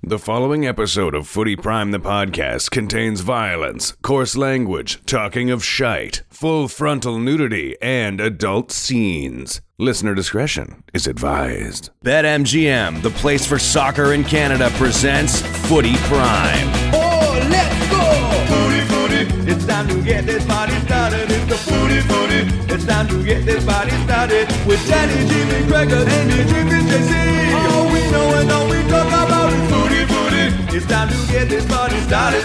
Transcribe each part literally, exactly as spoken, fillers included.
The following episode of Footy Prime the podcast contains violence, coarse language, talking of shite, full frontal nudity, and adult scenes. Listener discretion is advised. BetMGM, the place for soccer in Canada, presents Footy Prime. Oh, let's go! Footy, footy, it's time to get this party started. It's the Footy, footy, it's time to get this party started. With Danny, Jimmy, Gregor, Andy, Jimmy, J C. All we know and all we talk about is Footy, footy, it's time to get this party started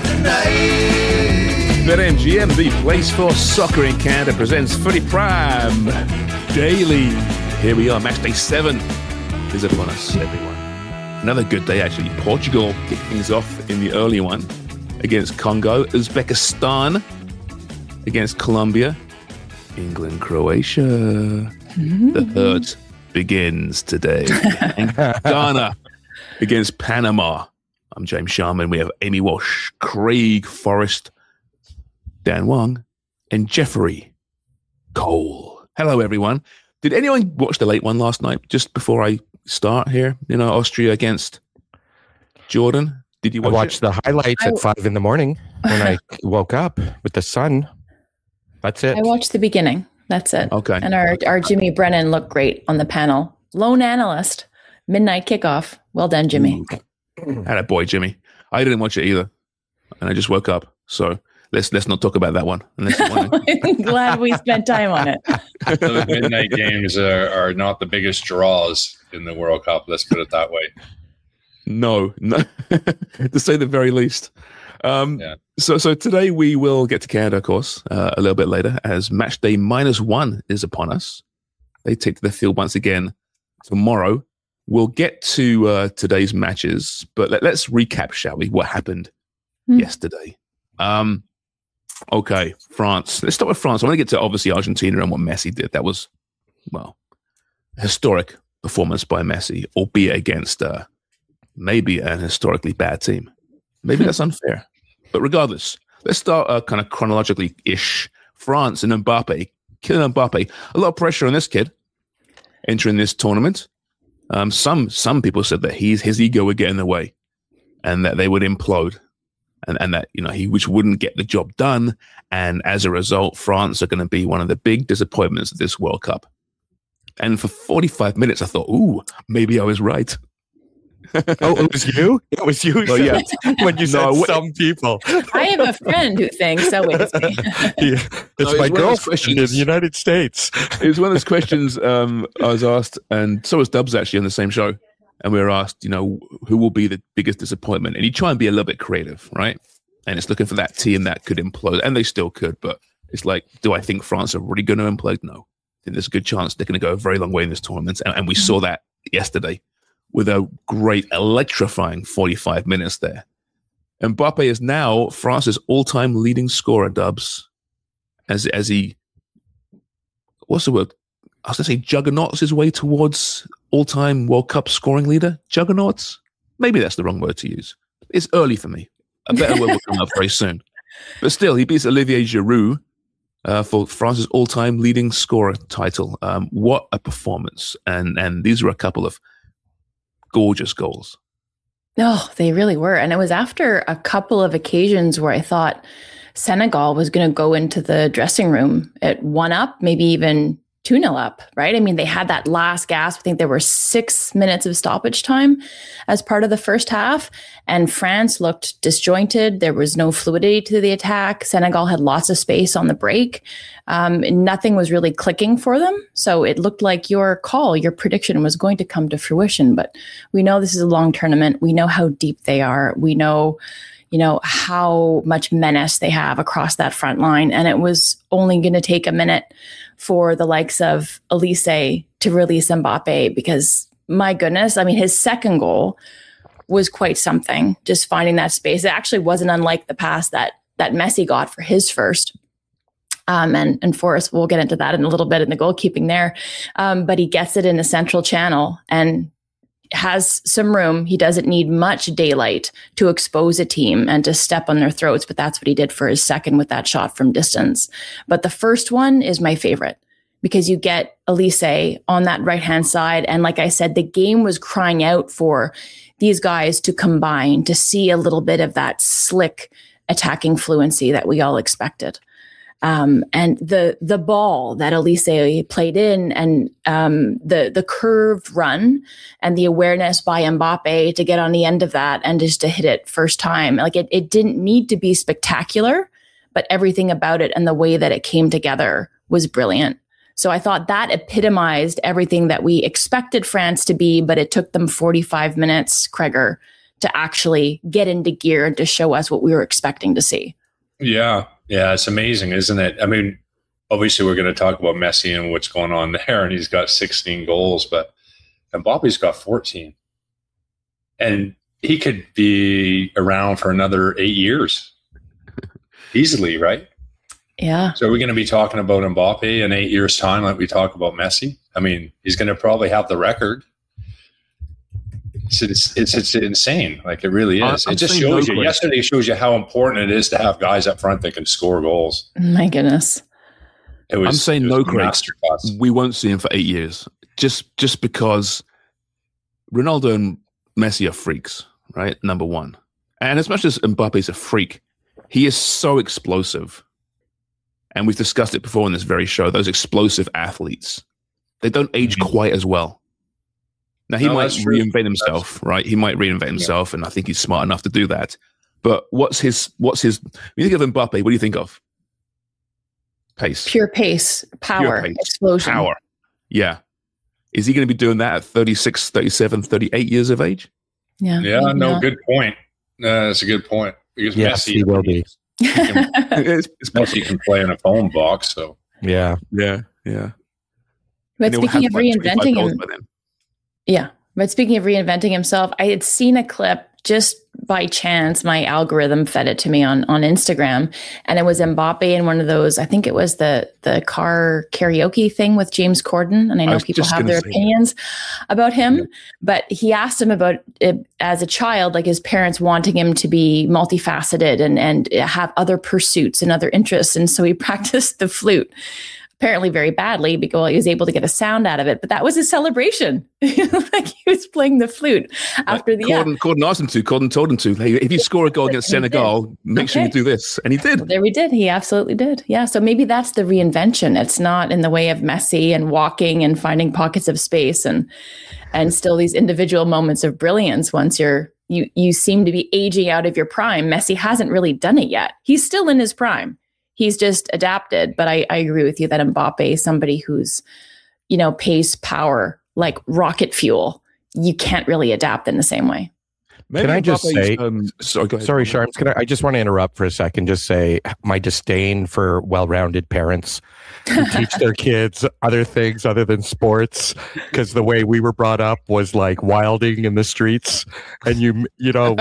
tonight. BetMGM, the place for soccer in Canada, presents Footy Prime daily. Here we are, match day seven is upon us, everyone. Another good day, actually. Portugal kicked things off in the early one against Congo. Uzbekistan against Colombia. England, Croatia. Mm-hmm. The hurt begins today. And Ghana against Panama. I'm James Sharman. We have Amy Walsh, Craig Forrest, Dan Wong, and Jeffrey Cole. Hello, everyone. Did anyone watch the late one last night? Just before I start here, you know, Austria against Jordan. Did you watch I watched it? the highlights I, at five in the morning when I woke up with the sun. That's it. I watched the beginning. That's it. Okay. And our, our Jimmy Brennan looked great on the panel. Lone analyst. Midnight kickoff. Well done, Jimmy. Had a boy, Jimmy. I didn't watch it either, and I just woke up. So let's let's not talk about that one. Unless you want to. I'm glad we spent time on it. So the midnight games are, are not the biggest draws in the World Cup. Let's put it that way. No, no, to say the very least. Um, yeah. So, so today we will get to Canada, of course, uh, a little bit later, as match day minus one is upon us. They take to the field once again tomorrow. We'll get to uh, today's matches, but let, let's recap, shall we? What happened mm. yesterday? Um, okay, France. Let's start with France. I want to get to obviously Argentina and what Messi did. That was, well, a historic performance by Messi, albeit against uh, maybe an historically bad team. Maybe that's unfair. But regardless, let's start uh, kind of chronologically-ish. France and Mbappe, killing Mbappe. A lot of pressure on this kid entering this tournament. Um, some some people said that he's, his ego would get in the way and that they would implode and, and that, you know, he which wouldn't get the job done. And as a result, France are going to be one of the big disappointments of this World Cup. And for forty-five minutes, I thought, ooh, maybe I was right. Oh, it was you? It was you oh, yeah. when you said no, some people. I have a friend who thinks so. Is me. Yeah, it's no, my girlfriend in the United States. It was one of those questions um, I was asked, and so was Dubs actually on the same show. And we were asked, you know, who will be the biggest disappointment? And you try and be a little bit creative, right? And it's looking for that team that could implode, and they still could. But it's like, do I think France are really going to implode? No. I think there's a good chance they're going to go a very long way in this tournament. And, and we saw that yesterday with a great electrifying forty-five minutes there. Mbappe is now France's all-time leading scorer, Dubs, as as he, what's the word? I was going to say juggernauts his way towards all-time World Cup scoring leader. Juggernauts? Maybe that's the wrong word to use. It's early for me. A better word will come up very soon. But still, he beats Olivier Giroud uh, for France's all-time leading scorer title. Um, what a performance. And and these were a couple of gorgeous goals. Oh, they really were. And it was after a couple of occasions where I thought Senegal was going to go into the dressing room at one up, maybe even two nil up, right? I mean, they had that last gasp. I think there were six minutes of stoppage time as part of the first half. And France looked disjointed. There was no fluidity to the attack. Senegal had lots of space on the break. Um, nothing was really clicking for them. So it looked like your call, your prediction was going to come to fruition. But we know this is a long tournament. We know how deep they are. We know, you know, how much menace they have across that front line. And it was only going to take a minute for the likes of Elise to release Mbappe because, my goodness, I mean, his second goal was quite something, just finding that space. It actually wasn't unlike the pass that that Messi got for his first. Um, and, and Forrest, we'll get into that in a little bit in the goalkeeping there. Um, but he gets it in the central channel and has some room. He doesn't need much daylight to expose a team and to step on their throats, but that's what he did for his second with that shot from distance. But the first one is my favorite because you get Elise on that right-hand side. And like I said, the game was crying out for these guys to combine to see a little bit of that slick attacking fluency that we all expected. Um, and the the ball that Elise played in, and um, the the curved run, and the awareness by Mbappe to get on the end of that and just to hit it first time. Like it, it didn't need to be spectacular, but everything about it and the way that it came together was brilliant. So I thought that epitomized everything that we expected France to be, but it took them forty-five minutes, Kreger, to actually get into gear and to show us what we were expecting to see. Yeah. Yeah. It's amazing, isn't it? I mean, obviously we're going to talk about Messi and what's going on there, and he's got sixteen goals, but Mbappe's got fourteen. And he could be around for another eight years easily, right? Yeah. So we're going to be talking about Mbappe in eight years' time like we talk about Messi. I mean, he's going to probably have the record. It's it's it's, it's insane. Like it really is. I'm it just saying shows no you. question. Yesterday shows you how important it is to have guys up front that can score goals. My goodness. It was, I'm saying it no, was a Craig. masterclass. We won't see him for eight years. Just just because Ronaldo and Messi are freaks, right? Number one. And as much as Mbappe's a freak, he is so explosive. And we've discussed it before in this very show. Those explosive athletes, they don't age Mhm. quite as well. Now, he No, might that's true. reinvent himself, right? He might reinvent himself, and I think he's smart enough to do that. But what's his, what's his, when you think of Mbappe, what do you think of? Pace. Pure pace, power, pace, explosion. Power. Yeah. Is he going to be doing that at thirty-six, thirty-seven, thirty-eight years of age? Yeah. Yeah, maybe no, not. good point. Uh, that's a good point. Because Yes, Messi, he will be. he can, it's, it's Messi can play in a phone box. So Yeah. Yeah, yeah. But And he'll speaking have of like twenty-five reinventing goals him, by then. yeah. But speaking of reinventing himself, I had seen a clip just by chance. My algorithm fed it to me on, on Instagram, and it was Mbappe in one of those. I think it was the the car karaoke thing with James Corden, and I know was people just have gonna their say that. opinions about him. Yeah. But he asked him about it as a child, like his parents wanting him to be multifaceted and and have other pursuits and other interests, and so he practiced the flute. Apparently very badly because he was able to get a sound out of it, but that was his celebration. Like he was playing the flute after the yeah. Corden, Corden asked him to. Corden told him to. Hey, if you score a goal against He did. Senegal, make sure you Okay. do this. And he did. Well, there we did. He absolutely did. Yeah. So maybe that's the reinvention. It's not in the way of Messi and walking and finding pockets of space and and still these individual moments of brilliance once you're you you seem to be aging out of your prime. Messi hasn't really done it yet. He's still in his prime. He's just adapted. But I, I agree with you that Mbappe is somebody who's, you know, pace, power, like rocket fuel. You can't really adapt in the same way. Maybe Can I just Mbappe's, say- Um, sorry, go ahead. Sorry, Sharms. Can I, I just want to interrupt for a second? Just say my disdain for well-rounded parents who teach their kids other things other than sports, because the way we were brought up was like wilding in the streets, and you you know.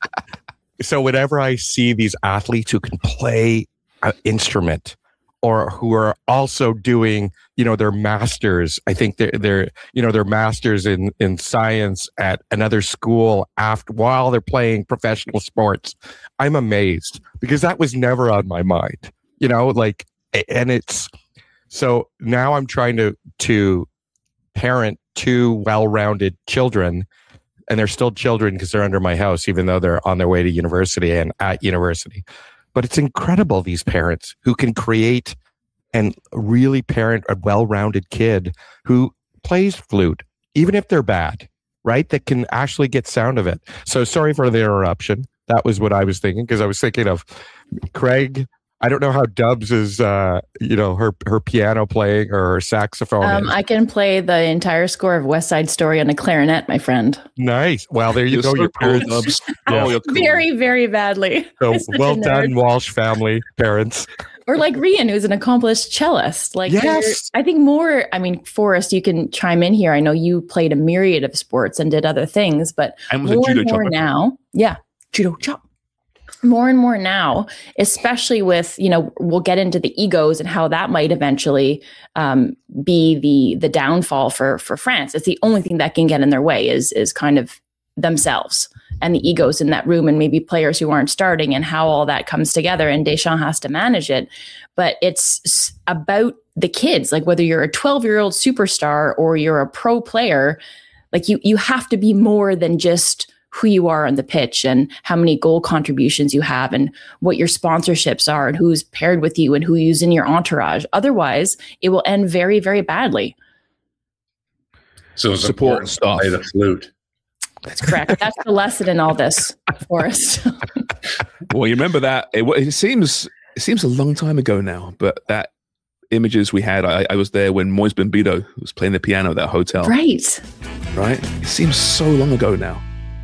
So whenever I see these athletes who can play an instrument, or who are also doing, you know, their masters. I think they're, they're, you know, their masters in, in science at another school after, while they're playing professional sports. I'm amazed because that was never on my mind, you know, like, and it's, so now I'm trying to, to parent two well-rounded children, and they're still children because they're under my house, even though they're on their way to university and at university. But it's incredible, these parents who can create and really parent a well-rounded kid who plays flute, even if they're bad, right? That can actually get sound of it. So sorry for the interruption. That was what I was thinking, because I was thinking of Craig. I don't know how Dubs is, uh, you know, her her piano playing or her saxophone. Um, is. I can play the entire score of West Side Story on a clarinet, my friend. Nice. Well, there you You're go. so Your cool, parents. Dubs. Yeah. Oh, you're cool. Very, very badly. So I'm such a well nerd. done, Walsh family parents. Or like Rian, who's an accomplished cellist. Like, Yes. there- I think more, I mean, Forrest, you can chime in here. I know you played a myriad of sports and did other things, but And was a more judo and more chopper. now, yeah, judo chop. More and more now, especially with, you know, we'll get into the egos and how that might eventually um, be the the downfall for for France. It's the only thing that can get in their way is is kind of themselves and the egos in that room, and maybe players who aren't starting, and how all that comes together. And Deschamps has to manage it, but it's s- about the kids. Like whether you're a twelve year old superstar or you're a pro player, like you you have to be more than just who you are on the pitch and how many goal contributions you have and what your sponsorships are and who's paired with you and who you's in your entourage. Otherwise, it will end very, very badly. So it's Support important to staff. play the flute. That's correct. That's the lesson in all this, Forrest. Well, you remember that? It, it seems it seems a long time ago now, but that images we had, I, I was there when Moise Bambito was playing the piano at that hotel. Right. Right? It seems so long ago now.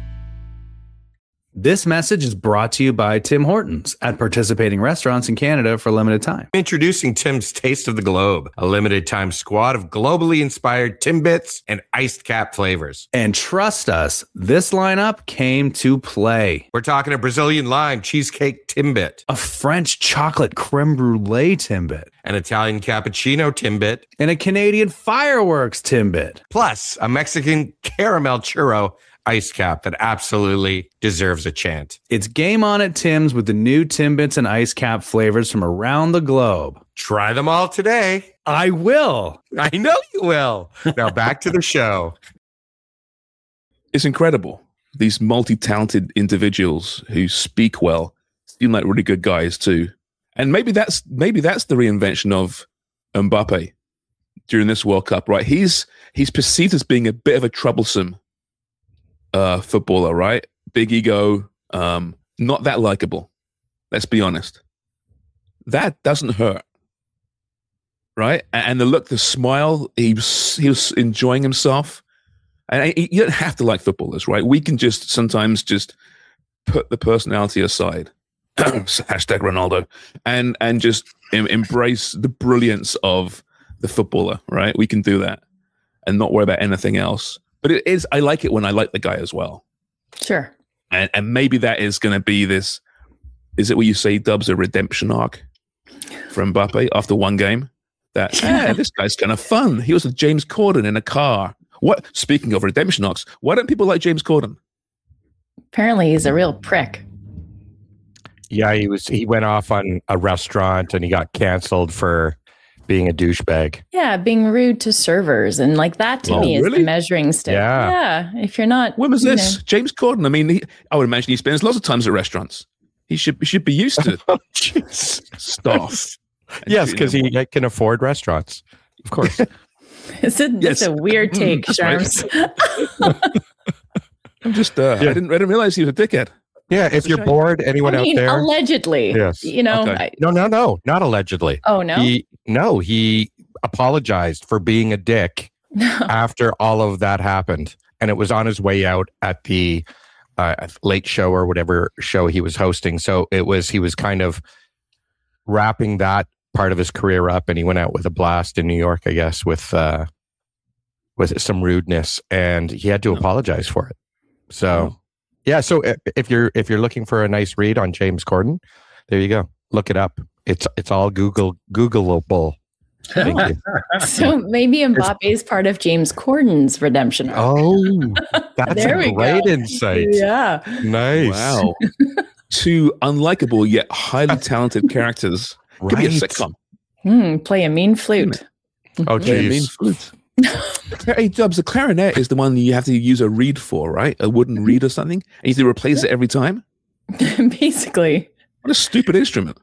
This message is brought to you by Tim Hortons at participating restaurants in Canada for a limited time. Introducing Tim's Taste of the Globe, a limited time squad of globally inspired Timbits and iced cap flavors. And trust us, this lineup came to play. We're talking a Brazilian lime cheesecake Timbit, A French chocolate creme brulee Timbit, an Italian cappuccino Timbit, and a Canadian fireworks Timbit. plus a Mexican caramel churro ice cap that absolutely deserves a chant. It's game on at Tim's with the new Timbits and ice cap flavors from around the globe. Try them all today. I will. I know you will. Now back to the show. It's incredible. These multi-talented individuals who speak well seem like really good guys too. And maybe that's maybe that's the reinvention of Mbappe during this World Cup, right? He's he's perceived as being a bit of a troublesome uh, footballer, right? Big ego, um, not that likable. Let's be honest. That doesn't hurt, right? And, and the look, the smile, he was, he was enjoying himself. And you don't have to like footballers, right? We can just sometimes just put the personality aside, hashtag Ronaldo, and and just em- embrace the brilliance of the footballer, right? We can do that and not worry about anything else. But it is, I like it when I like the guy as well. Sure. And and maybe that is going to be this, is it what you say, Dubs, a redemption arc for Mbappe after one game? That, yeah, this guy's kind of fun. He was with James Corden in a car. What? Speaking of redemption arcs, why don't people like James Corden? Apparently, he's a real prick. Yeah, he was. He went off on a restaurant and he got canceled for being a douchebag. Yeah, being rude to servers and like that to Oh, me is really? the measuring stick. Yeah. Yeah. If you're not. When was you this? know- James Corden. I mean, he, I would imagine he spends lots of times at restaurants. He should he should be used to Oh, jeez. staff. and Yes, treating because them he can afford restaurants. Of course. It's a, Yes. it's a weird take, That's right. Sharms. I'm just, uh, I Yeah. didn't I didn't realize he was a dickhead. Yeah, if you're bored, anyone I mean, out there? allegedly. Yes. You know. Okay. I- No, no, no, not allegedly. oh, no. He no, he apologized for being a dick after all of that happened, and it was on his way out at the uh, late show or whatever show he was hosting. So it was he was kind of wrapping that part of his career up, and he went out with a blast in New York, I guess, with uh, with some rudeness, and he had to apologize for it. So. Oh. Yeah, so i- if you're if you're looking for a nice read on James Corden, there you go. Look it up. It's it's all Google Googleable. Thank you. So maybe Mbappe is part of James Corden's redemption arc. Oh, that's There a we great go. insight. Yeah. Nice. Wow. Two unlikable yet highly talented characters. Could be a Right. sitcom. Hmm, play a mean flute. Oh, Yeah, I mean, jeez. flute. Hey, Dubs, the clarinet is the one you have to use a reed for, right? A wooden reed or something. And you have to replace it every time. Basically. What a stupid instrument.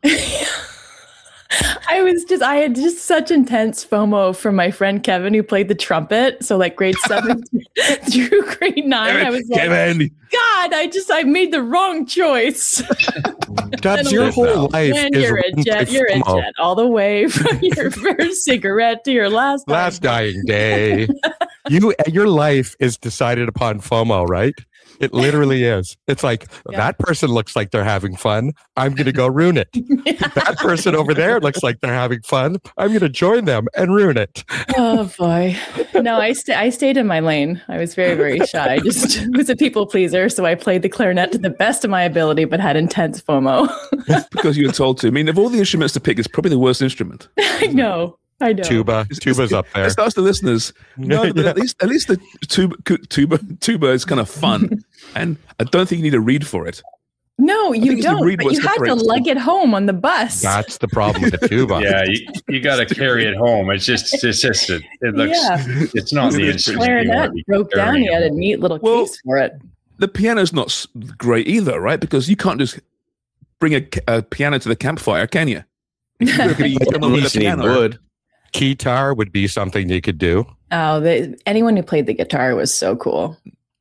I was just, I had just such intense FOMO from my friend Kevin who played the trumpet. So like grade seven through grade nine, I was like, Kevin. God, I just, I made the wrong choice. Dubs, your whole life And is you're a run jet, by you're a FOMO. jet all the way from your first cigarette to your last. Last dying day. You your life is decided upon FOMO, right? It literally is. It's like Yeah. that person looks like they're having fun. I'm going to go ruin it. That person over there looks like they're having fun. I'm going to join them and ruin it. Oh boy. No, I st- I stayed in my lane. I was very, very shy. I just was a people pleaser. So I played the clarinet to the best of my ability, but had intense FOMO. Because you were told to. I mean, of all the instruments to pick, it's probably the worst instrument. I know. I know. Tuba, tuba's up there. Let's ask the listeners. No, but Yeah. at least at least the tuba, tuba, tuba is kind of fun. And I don't think you need a reed for it. No, think you it's the don't. reed But what you had to separates lug it home on the bus. That's the problem with the tuba. Yeah, you, you got to carry it home. It's just, it's just, it, it looks, Yeah. it's not the instrument. you wanna Clarinet be broke down. carrying He had a home. neat little Well- case for it. the piano's not s- great either, right? Because you can't just bring a, a piano to the campfire, can you? If you're gonna eat someone with a piano, wood. Guitar would be something you could do. Oh, the, anyone who played the guitar was so cool.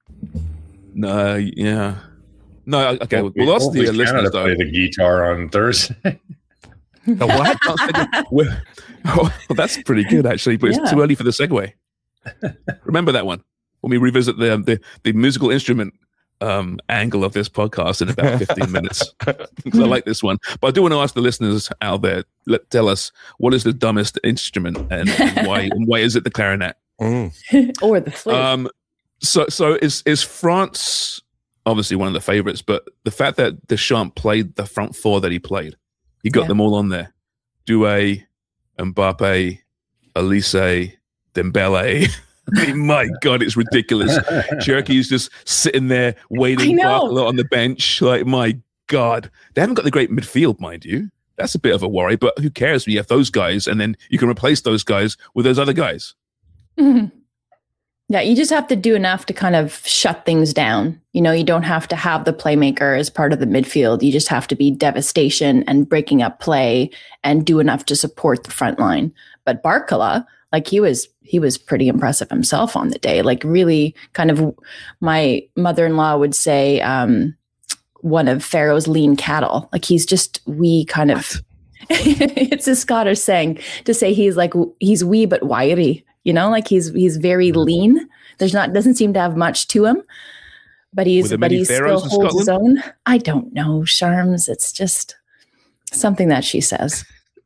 No, yeah. No, okay. Well, We- well, that's hopefully the uh, listeners, Canada though. play the guitar on Thursday. The what? I was thinking, well, oh, well, that's pretty good, actually, but it's Yeah. too early for the segue. Remember that one when we revisit the the, the musical instrument um, angle of this podcast in about fifteen minutes. Because I like this one. But I do want to ask the listeners out there, let, tell us, what is the dumbest instrument and, and why and why is it the clarinet? Mm. Or the flute. Um, so so is is France obviously one of the favorites, but the fact that Deschamps played the front four that he played, he got Yeah. them all on there. Doué, Mbappe, Elise, Dembele. I mean, my God, it's ridiculous. Cherky's just sitting there I waiting know. Barcola on the bench. Like, my God. They haven't got the great midfield, mind you. That's a bit of a worry, but who cares when you have those guys and then you can replace those guys with those other guys. Mhm. Yeah, you just have to do enough to kind of shut things down. You know, you don't have to have the playmaker as part of the midfield. You just have to be devastation and breaking up play and do enough to support the front line. But Barcola, like he was, he was pretty impressive himself on the day. Like really, kind of, my mother-in-law would say, um, one of Pharaoh's lean cattle. Like he's just wee, kind of. It's a Scottish saying to say he's like he's wee but wiry. You know, like he's he's very lean. There's not doesn't seem to have much to him, but he's Were there but many he still pharaohs in holds his Scotland? own. I don't know, Charms. It's just something that she says.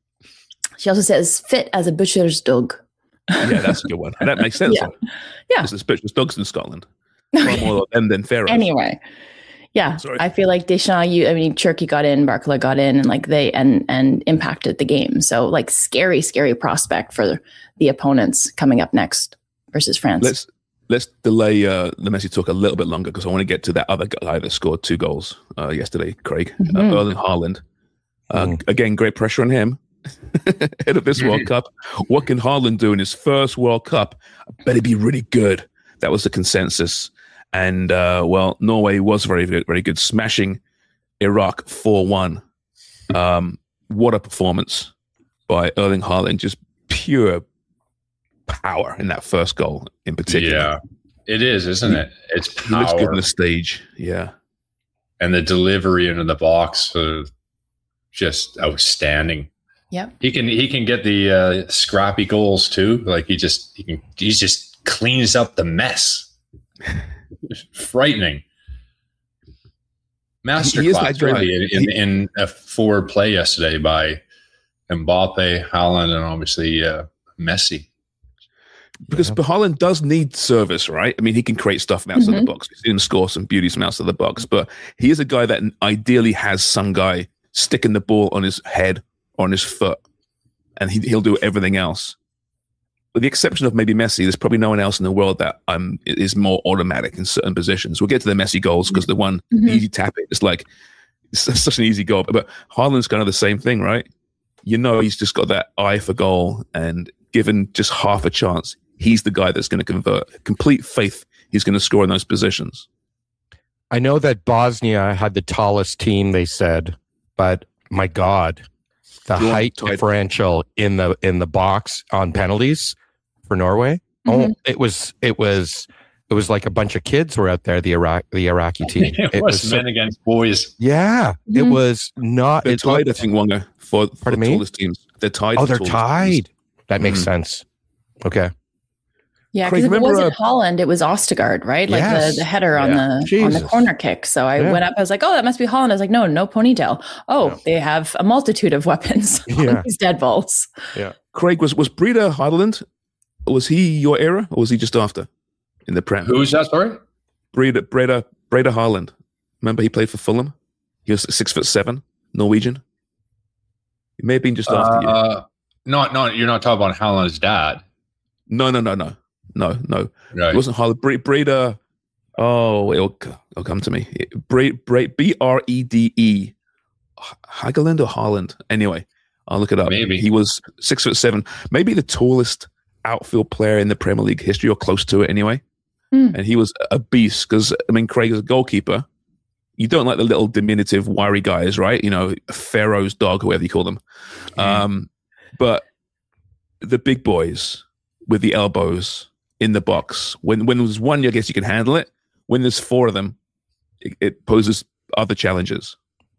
She also says fit as a butcher's dog. Yeah, that's a good one. And that makes sense. Yeah. Yeah. There's suspicious dogs in Scotland. Far more of them than pharaohs. Anyway, yeah, Sorry. I feel like Deschamps. You, I mean, Cherky got in, Barcola got in, and like they and and impacted the game. So like scary, scary prospect for the opponents coming up next versus France. Let's let's delay uh, the Messi talk a little bit longer because I want to get to that other guy that scored two goals uh, yesterday, Craig, uh, Mhm. Erling Haaland. Uh, Mm. Again, great pressure on him ahead of this World Cup. What can Haaland do in his first World Cup? I bet he'd be really good. That was the consensus. And, uh, well, Norway was very good, very good, smashing Iraq four one. Um, what a performance by Erling Haaland. Just pure power in that first goal in particular. Yeah, it is, isn't it? It's He looks good power on the stage. Yeah. and the delivery into the box, uh, just outstanding. Yep. He can he can get the uh, scrappy goals too. Like he just he can he just cleans up the mess. Frightening. He is Masterclass that guy. really in, in, He- in a forward play yesterday by Mbappe, Haaland, and obviously uh, Messi. Because Haaland does need service, right? I mean, he can create stuff from outside Mhm. the box. We've seen him score some beauties from outside the box, but he is a guy that ideally has some guy sticking the ball on his head or on his foot, and he, he'll do everything else. With the exception of maybe Messi, there's probably no one else in the world that um, is more automatic in certain positions. We'll get to the Messi goals because the one Mhm. easy tap it, it's like it's such an easy goal. But Haaland's kind of the same thing, right? You know, he's just got that eye for goal, and given just half a chance, he's the guy that's going to convert. Complete faith he's going to score in those positions. I know that Bosnia had the tallest team, they said, but my God, the Drawn height tight. differential in the in the box on penalties for Norway. Oh, Mhm. it was it was it was like a bunch of kids were out there. The Iraq the Iraqi team. It, was so- men against boys. yeah, it Mhm. was not. They're It tied, I looked- think, Wonga, for, for Pardon me? tallest teams. They're tied. oh, for they're tallest tied. teams. That makes Mhm. sense. Okay. Yeah, Craig, because if it remember, wasn't uh, Holland, it was Ostergaard, right? Like Yes. the, the header on Yeah. the on the Jesus. corner kick. So I Yeah. went up. I was like, "Oh, that must be Holland." I was like, "No, no ponytail." Oh, Yeah. they have a multitude of weapons Yeah. on these dead balls. Craig, was was Breeder Haaland? Was he your era, or was he just after in the Prem? Who's that? Sorry. Breeder, Breeder, Breeder Haaland. Remember, he played for Fulham. He was six foot seven, Norwegian. He may have been just after you. Uh, not not you're not talking about Haaland's dad, No, no, no, no, no, no. right? It wasn't Haaland. Bre- Breeder. Oh, it'll, it'll come to me. Bre- Bre- B R E D E. Hageland or Haaland? Anyway, I'll look it up. Maybe. He was six foot seven, maybe the tallest outfield player in the Premier League history, or close to it anyway. Mm. and he was a beast. Because I mean, Craig is a goalkeeper. You don't like the little diminutive, wiry guys, right? You know, Pharaoh's dog, whoever you call them. Mm. Um, but the big boys with the elbows in the box. When when there's one, I guess you can handle it. When there's four of them, it, it poses other challenges.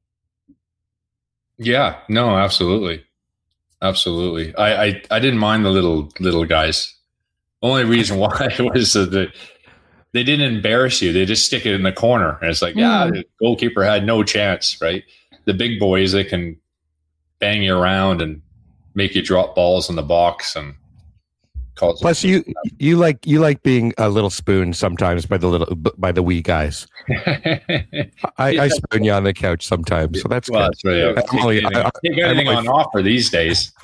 Yeah, no, absolutely. Absolutely. I, I, I didn't mind the little little guys. Only reason why was that they didn't embarrass you. They just stick it in the corner. And it's like, mm. yeah, the goalkeeper had no chance, right? The big boys, they can bang you around and make you drop balls in the box and cause. Plus, you you like you like being a little spoon sometimes by the little by the wee guys. I, I spoon you on the couch sometimes, so that's well, good. That's really, take anything, I, take anything on offer these days.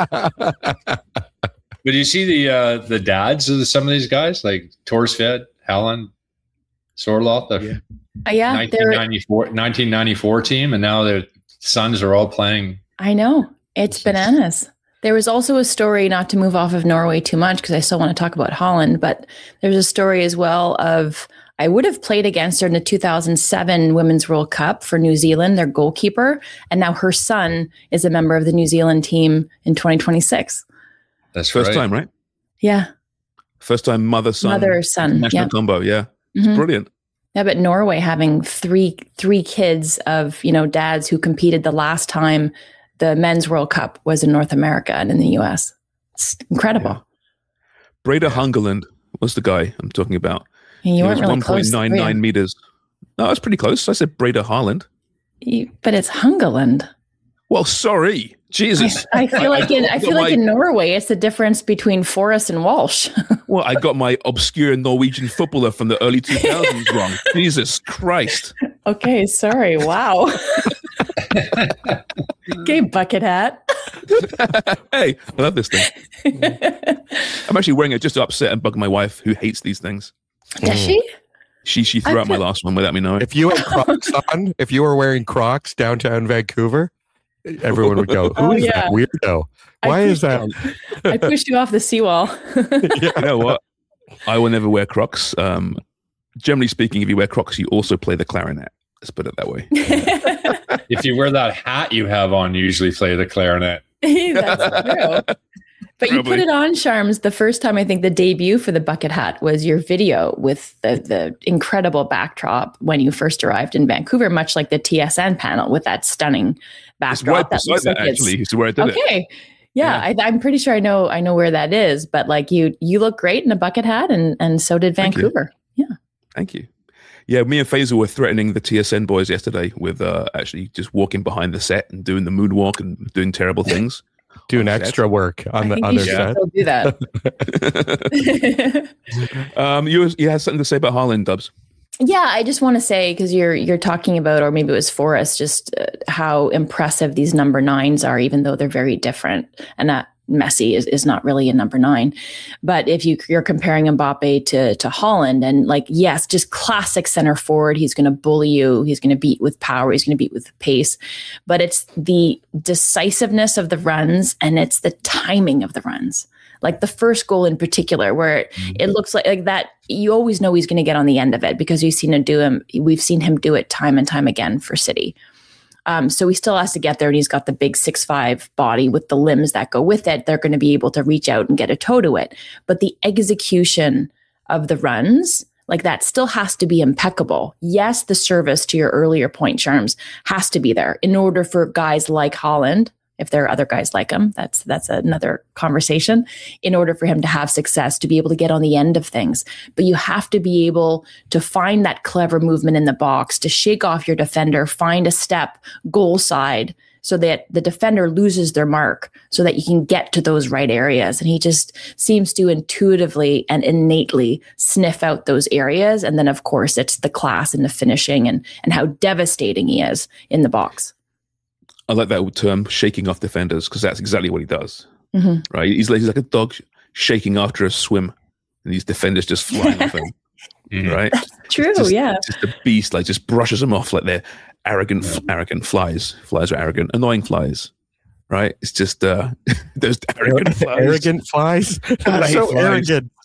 But you see the uh, the dads of the, some of these guys like Torsved, Halland, Sorloth, the yeah. Uh, yeah, nineteen ninety-four, nineteen ninety-four team, and now their sons are all playing. I know. It's bananas. There was also a story, not to move off of Norway too much, because I still want to talk about Holland, but there's a story as well of, I would have played against her in the two thousand seven Women's World Cup for New Zealand, their goalkeeper, and now her son is a member of the New Zealand team in twenty twenty-six. That's first right. time, right? Yeah. First time mother son. Mother son. National yeah. combo. Yeah. It's Mm-hmm. brilliant. Yeah, but Norway having three three kids of, you know, dads who competed the last time the Men's World Cup was in North America and in the U S. It's incredible. Yeah. Breda Hungerland was the guy I'm talking about. And you he weren't was really one point nine nine close, meters. No, I was pretty close. I said Breda Haaland. you? But it's Hungerland. Well, sorry. Jesus. I, I feel like in I feel like my, in Norway, it's the difference between Forrest and Walsh. Well, I got my obscure Norwegian footballer from the early two thousands wrong. Jesus Christ. Okay, sorry. Wow. Okay, bucket hat. Hey, I love this thing. I'm actually wearing it just to upset and bug my wife, who hates these things. Does she? She she threw I out my could- last one without me knowing. If you had Crocs on, if you were wearing Crocs downtown Vancouver, everyone would go, "Who Oh, is yeah. that weirdo? I Why is pushed- that?" I pushed you off the seawall. You know what? I will never wear Crocs. Um, generally speaking, if you wear Crocs, you also play the clarinet. Let's put it that way. If you wear that hat you have on, you usually play the clarinet. That's true. But you Probably. put it on, Charms, the first time, I think the debut for the bucket hat was your video with the, the incredible backdrop when you first arrived in Vancouver, much like the T S N panel with that stunning It's right backdrop. That beside looks that, like it's- actually. Is where I did it. Okay. Yeah, I, I'm pretty sure I know I know where that is, but like you you look great in a bucket hat, and and so did Thank you. Vancouver. Yeah. Thank you. Yeah, me and Faisal were threatening the T S N boys yesterday with uh, actually just walking behind the set and doing the moonwalk and doing terrible things. Doing on set. extra work on I the think other you should set. still do that. um, you you had something to say about Haaland, Dubs? Yeah, I just want to say, because you're you're talking about, or maybe it was Forrest, just uh, how impressive these number nines are, even though they're very different. And that Messi is, is not really a number nine. But if you, you're comparing Mbappe to, to Haaland, and like, yes, just classic center forward, he's going to bully you. He's going to beat with power. He's going to beat with pace. But it's the decisiveness of the runs, and it's the timing of the runs. Like the first goal in particular, where it, it looks like, like that, you always know he's going to get on the end of it because we've seen him do him. We've seen him do it time and time again for City. Um, so he still has to get there, and he's got the big six five body with the limbs that go with it. They're going to be able to reach out and get a toe to it. But the execution of the runs, like that, still has to be impeccable. Yes, the service, to your earlier point, Charms, has to be there in order for guys like Haaland, if there are other guys like him, that's that's another conversation, in order for him to have success, to be able to get on the end of things. But you have to be able to find that clever movement in the box, to shake off your defender, find a step goal side, so that the defender loses their mark, so that you can get to those right areas. And he just seems to intuitively and innately sniff out those areas. And then, of course, it's the class and the finishing, and and how devastating he is in the box. I like that term, shaking off defenders, because that's exactly what he does. Mm-hmm. Right? He's like, he's like a dog shaking after a swim, and these defenders just flying off him. Mhm. Right? True, just, yeah. Just a beast, like just brushes them off like they're arrogant, arrogant flies. Flies are arrogant, annoying flies. Right? It's just uh, those arrogant flies. Arrogant flies. Fly so flies. arrogant.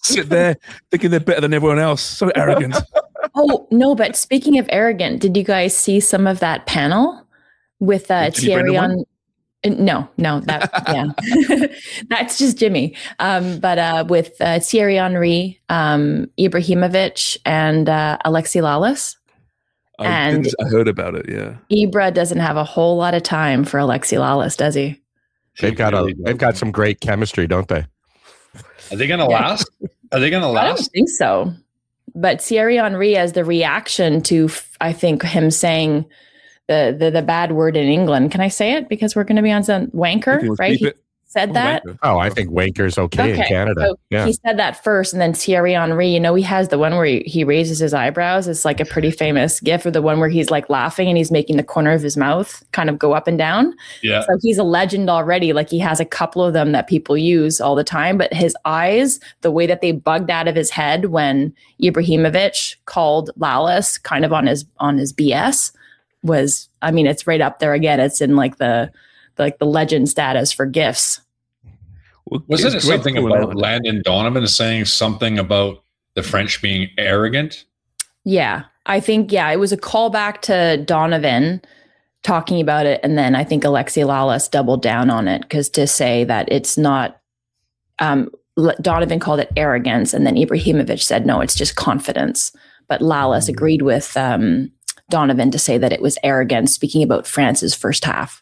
sit there thinking they're better than everyone else. So arrogant. Oh, no, but speaking of arrogant, did you guys see some of that panel with uh, Thierry on? No, no, that yeah, that's just Jimmy. Um, but uh, with uh, Thierry Henry, um, Ibrahimovic, and uh, Alexi Lalas. I, and did, I heard about it. Yeah, Ibra doesn't have a whole lot of time for Alexi Lalas, does he? They've got a they've got some great chemistry, don't they? Are they going to Yeah. last? Are they going to I don't last? think so. But Thierry Henry, as the reaction to, I think, him saying the, the the bad word in England. Can I say it? Because we're going to be on some wanker, right? He said that. Oh, I think wanker's okay, in Canada. So yeah. he said that first, and then Thierry Henry, you know, he has the one where he, he raises his eyebrows. It's like a pretty famous gif, or the one where he's like laughing and he's making the corner of his mouth kind of go up and down. Yeah. So he's a legend already. Like he has a couple of them that people use all the time, but his eyes, the way that they bugged out of his head when Ibrahimovic called Lalas kind of on his on his B S was, I mean, it's right up there again. It's in like the like the legend status for gifs. Well, Wasn't it it's great something going about on. Landon Donovan saying something about the French being arrogant? Yeah, I think, yeah, it was a callback to Donovan talking about it. And then I think Alexi Lalas doubled down on it because to say that it's not, um, L- Donovan called it arrogance. And then Ibrahimovic said, no, it's just confidence. But Lalas agreed with um, Donovan to say that it was arrogance, speaking about France's first half.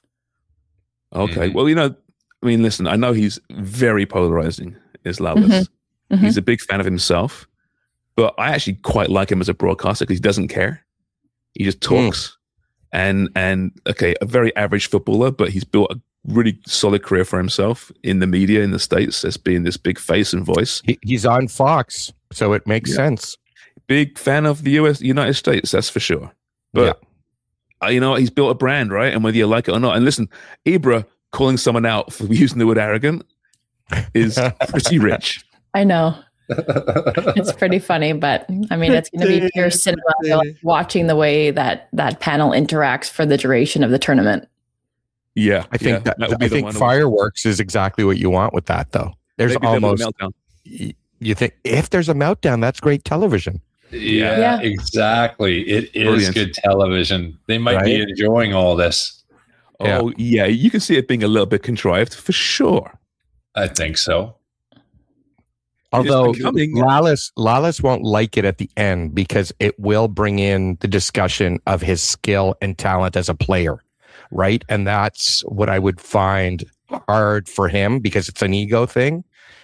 Okay. Mhm. Well, you know, I mean, listen, I know he's very polarizing, is Lalas. Mhm. Mhm. He's a big fan of himself, but I actually quite like him as a broadcaster because he doesn't care. He just talks. And, and okay, a very average footballer, but he's built a really solid career for himself in the media in the States as being this big face and voice. He, he's on Fox, so it makes Yeah. sense. Big fan of the U S, United States, that's for sure. But uh, you know what? He's built a brand, right? And whether you like it or not. And listen, Ibra calling someone out for using the word arrogant is pretty rich. I know. It's pretty funny, but I mean, it's going to be pure cinema. I feel like watching the way that that panel interacts for the duration of the tournament. Yeah, I think yeah, that, would be I the think one. fireworks is exactly what you want with that, though. There's Maybe they'll have a almost meltdown. y- you think if there's a meltdown, that's great television. Yeah, Yeah. exactly. It is Brilliant. good television. They might be Right? enjoying all this. Oh, yeah, you can see it being a little bit contrived for sure. I think so. Although becoming- Lalas Lalas won't like it at the end because it will bring in the discussion of his skill and talent as a player, right? And that's what I would find hard for him because it's an ego thing.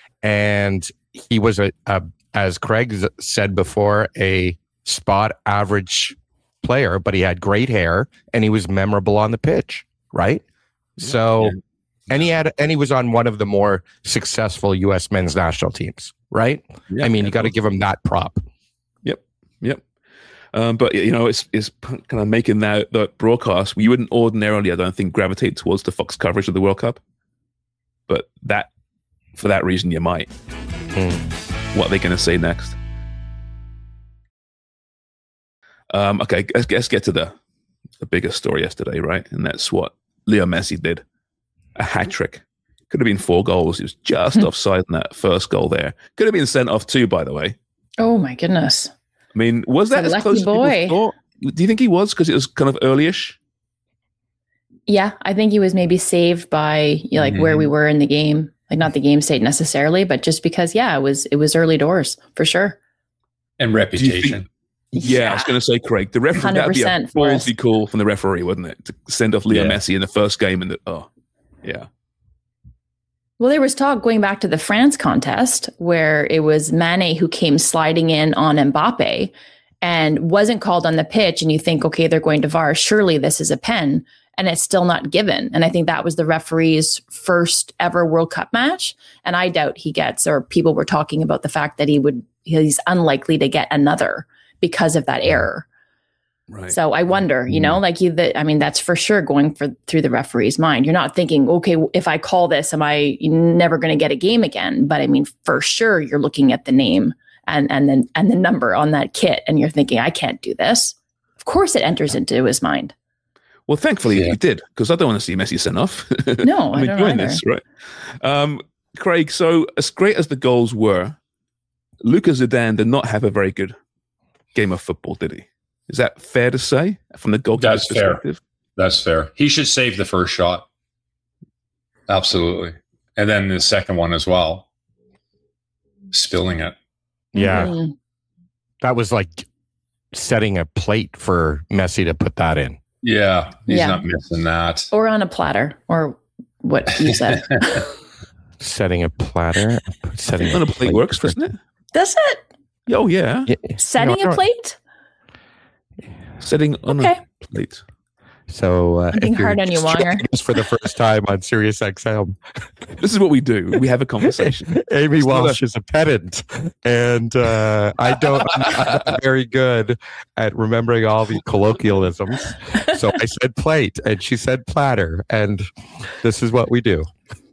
And he was a, a as Craig s- said before, a spot average player, but he had great hair and he was memorable on the pitch, right? So, Yeah. and he had, and he was on one of the more successful U S men's national teams, right? Yeah, I mean, yeah, you got to give him that prop. Yep, yep. Um, but you know, it's it's kind of making that that broadcast. You wouldn't ordinarily, I don't think, gravitate towards the Fox coverage of the World Cup, but that for that reason, you might. What are they going to say next? Um, okay, let's, let's get to the the biggest story yesterday, right? And that's what Leo Messi did. A hat trick. Could have been four goals. He was just offside in that first goal there. Could have been sent off too, by the way. Oh my goodness. I mean, was that It's a as close lucky as people boy. thought? Do you think he was because it was kind of early-ish? Yeah, I think he was maybe saved by you know, like where we were in the game. Like not the game state necessarily, but just because, yeah, it was it was early doors for sure. And Do you reputation. think- Yeah, I was going to say, Craig, the referee, that would be a one hundred percent for us. ballsy call from the referee, wouldn't it? To send off Leo Yeah. Messi in the first game. And the, oh, yeah. Well, there was talk going back to the France contest where it was Mane who came sliding in on Mbappe and wasn't called on the pitch. And you think, okay, they're going to V A R. Surely this is a pen. And it's still not given. And I think that was the referee's first ever World Cup match. And I doubt he gets, or people were talking about the fact that he would, he's unlikely to get another because of that error. Right. So I wonder, you know, like you, the, I mean, that's for sure going for through the referee's mind. You're not thinking, okay, if I call this, am I never going to get a game again? But I mean, for sure, you're looking at the name and and then and the number on that kit, and you're thinking, I can't do this. Of course, it enters into his mind. Well, thankfully Yeah. he did, because I don't want to see Messi sent off. No, I I'm don't enjoying either. this, right? Um, Craig, so as great as the goals were, Lucas Zidane did not have a very good game of football, did he? Is that fair to say from the goalkeeper's That's fair. perspective? That's fair. He should save the first shot. Absolutely. And then the second one as well. Spilling it. Yeah. Mhm. That was like setting a plate for Messi to put that in. Yeah. He's Yeah. not missing that. Or on a platter, or what you said. Setting a platter. Setting On a plate works, doesn't it? Does it? Oh, yeah. Yeah. Setting No, no. a plate? Setting on Okay. a plate. So uh, Thinking if you're hard on you, just Wonger. joining us for the first time on Sirius X M, This is what we do. We have a conversation. Amy It's not Welsh is a pedant, and uh, I don't. I'm not very good at remembering all the colloquialisms. So I said plate, and she said platter, and this is what we do.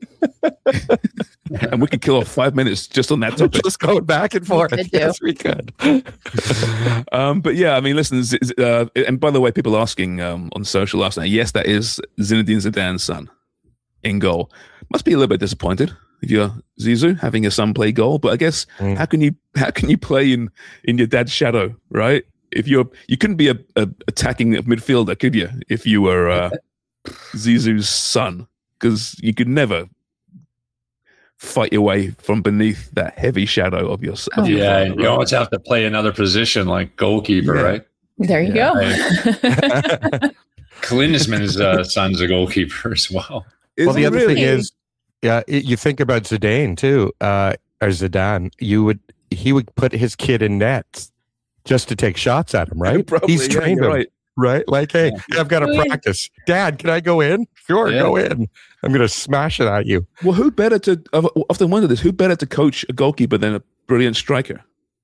And we could kill off five minutes just on that topic. Just going back and forth. could do. Yes, we could. um, but yeah, I mean, listen, Z- Z- uh, and by the way, people asking um, on social last night, yes, that is Zinedine Zidane's son in goal. Must be a little bit disappointed if you're Zizou having your son play goal, but I guess Mm. how can you how can you play in in your dad's shadow, right? If you're you couldn't be a, a attacking midfielder, could you? If you were uh, Zizou's son, because you could never fight your way from beneath that heavy shadow of your son. Oh. Yeah. And you always have to play another position like goalkeeper, Yeah. right? There you Yeah. go. Klinsmann's uh, son's a goalkeeper as well. Is Well, the it other really? thing is, yeah, it, you think about Zidane too, uh, or Zidane. You would he would put his kid in nets just to take shots at him, right? Probably, He's yeah, trained you're him, right. right? Like, hey, I've got to Yeah. practice. Dad, can I go in? Sure, Yeah. go in. I'm going to smash it at you. Well, who better to? I've often wondered this: who better to coach a goalkeeper than a brilliant striker?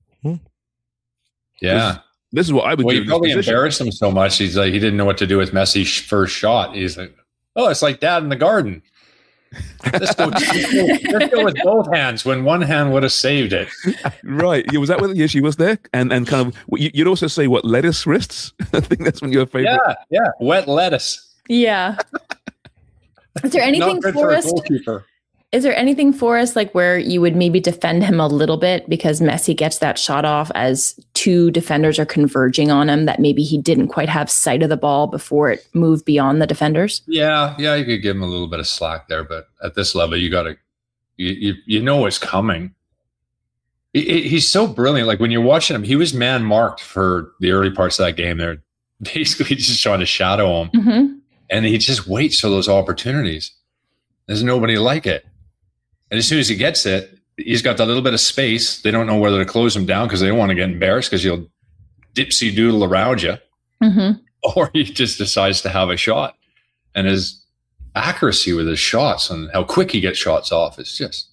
Yeah. This is what I would Well, do. you in this probably position. embarrassed him so much. He's like, he didn't know what to do with Messi's first shot. He's like, oh, it's like dad in the garden. Let's go, let's go, let's go with both hands when one hand would have saved it. Right? Yeah, was that when the issue was there? And and kind of you- you'd also say what lettuce wrists. I think that's one of your favorite. Yeah, yeah. Wet lettuce. Yeah. Is there anything Not good for for a us? goalkeeper. Is there anything for us like where you would maybe defend him a little bit because Messi gets that shot off as two defenders are converging on him that maybe he didn't quite have sight of the ball before it moved beyond the defenders? Yeah, yeah. You could give him a little bit of slack there, but at this level, you got to, you, you you know it's coming. He- he- he's so brilliant. Like when you're watching him, he was man marked for the early parts of that game. They're basically just trying to shadow him, Mm-hmm. and he just waits for those opportunities. There's nobody like it. And as soon as he gets it, he's got that little bit of space. They don't know whether to close him down because they don't want to get embarrassed because you'll dipsy doodle around you, Mm-hmm. or he just decides to have a shot. And his accuracy with his shots and how quick he gets shots off is just,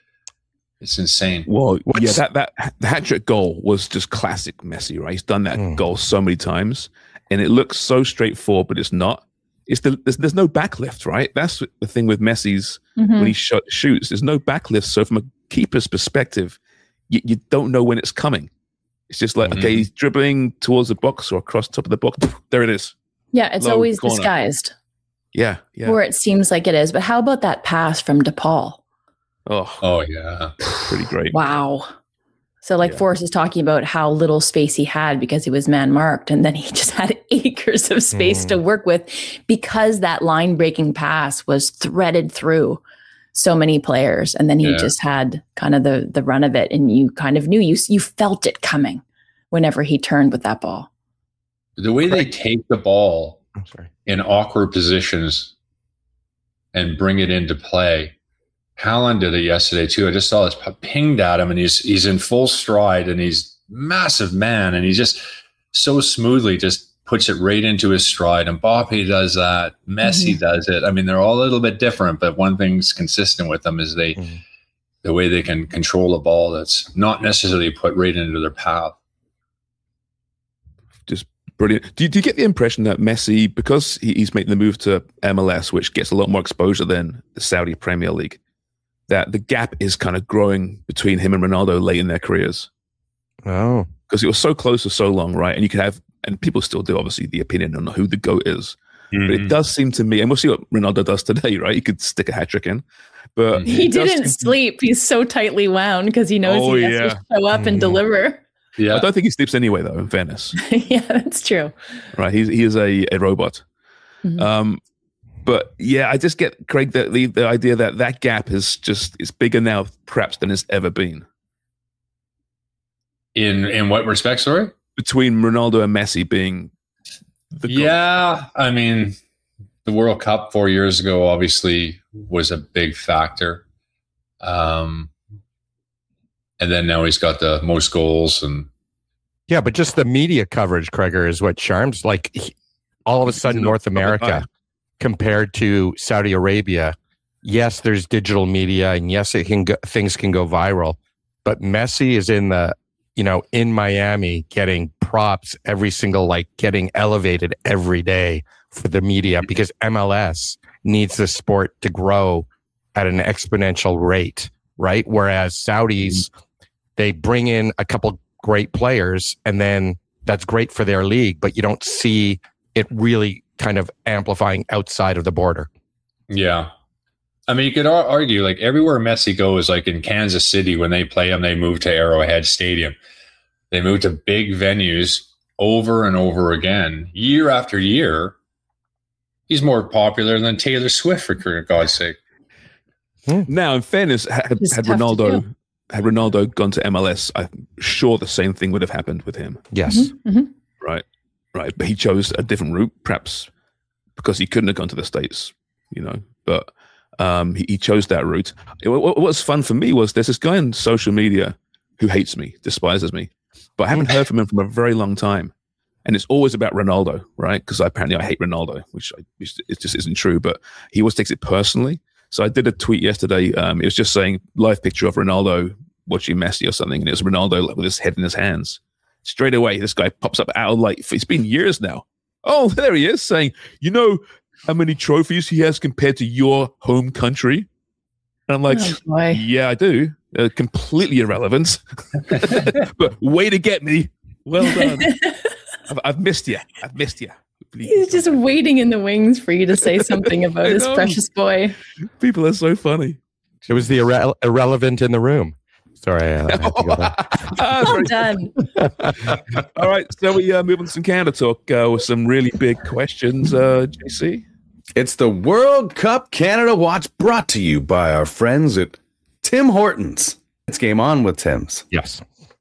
it's insane. Well, What's- yeah, that that the hat trick goal was just classic Messi, right? He's done that Mm. goal so many times, and it looks so straightforward, but it's not. It's the there's, there's no backlift, right? That's the thing with Messi's Mm-hmm. when he shot, shoots. There's no backlift, so from a keeper's perspective, you, you don't know when it's coming. It's just like Mhm. okay, he's dribbling towards the box or across the top of the box. There it is. Yeah, it's Low always corner. disguised, Yeah, yeah. or it seems like it is. But how about that pass from DePaul? Oh, Oh, yeah. pretty great. Wow. So like Yeah. Forrest is talking about how little space he had because he was man marked, and then he just had acres of space Mm. to work with because that line breaking pass was threaded through so many players, and then he Yeah. just had kind of the the run of it, and you kind of knew you you felt it coming whenever he turned with that ball. The way they take the ball I'm sorry. in awkward positions and bring it into play. Haaland did it yesterday too. I just saw this pinged at him, and he's he's in full stride, and he's massive man, and he just so smoothly just puts it right into his stride. And Mbappe does that. Messi does it. I mean, they're all a little bit different, but one thing's consistent with them is they Mhm. the way they can control a ball that's not necessarily put right into their path. Just brilliant. Do you, do you get the impression that Messi, because he, he's making the move to M L S, which gets a lot more exposure than the Saudi Premier League, that the gap is kind of growing between him and Ronaldo late in their careers? Oh, Because it was so close for so long, right? And you could have, and people still do, obviously, the opinion on who the GOAT is. But it does seem to me, and we'll see what Ronaldo does today, right? He could stick a hat trick in, but he didn't sleep. He's so tightly wound because he knows oh, he has yeah. to show up and deliver. Yeah, I don't think he sleeps anyway, though. In fairness, yeah, that's true. Right? He's he is a, a robot. Mm-hmm. Um, but yeah, I just get Craig the, the the idea that that gap is just it's bigger now, perhaps, than it's ever been. In in what respect? Sorry, between Ronaldo and Messi being the yeah, goal. I mean, the World Cup four years ago obviously was a big factor. Um, and then now he's got the most goals and yeah, but just the media coverage, Kreger, is what charms. Like he, all of a sudden, North America compared to Saudi Arabia. Yes, there's digital media, and yes, it can go, things can go viral. But Messi is in the you know in Miami getting props every single like getting elevated every day for the media because M L S needs the sport to grow at an exponential rate, right? Whereas Saudis, they bring in a couple great players and then that's great for their league, but you don't see it really kind of amplifying outside of the border. Yeah. I mean, you could ar- argue like everywhere Messi goes, like in Kansas City, when they play him, they move to Arrowhead Stadium. They move to big venues over and over again, year after year. He's more popular than Taylor Swift, for God's sake. Now, in fairness, had, had Ronaldo had Ronaldo gone to M L S, I'm sure the same thing would have happened with him. Yes. Mm-hmm, mm-hmm. Right. Right. But he chose a different route, perhaps because he couldn't have gone to the States, you know. But um, he, he chose that route. It, what, what's fun for me was there's this guy on social media who hates me, despises me, but I haven't heard from him from a very long time. And it's always about Ronaldo, right? Because apparently I hate Ronaldo, which, I, which it just isn't true. But he always takes it personally. So I did a tweet yesterday. Um, it was just saying live picture of Ronaldo watching Messi or something, and it was Ronaldo with his head in his hands. Straight away, this guy pops up out of light. It's been years now. Oh, there he is, saying, "You know how many trophies he has compared to your home country?" And I'm like, oh, "Yeah, I do. Uh, completely irrelevant, but way to get me. Well done." I've, I've missed you. I've missed you. Please. He's just waiting in the wings for you to say something about his precious boy. People are so funny. It was the irre- irrelevant in the room. Sorry. I had to go back. Well done. All right. So we uh, move on to some Canada talk uh, with some really big questions. Uh, J C? It's the World Cup Canada Watch brought to you by our friends at Tim Hortons. It's Game On with Tim's. Yes.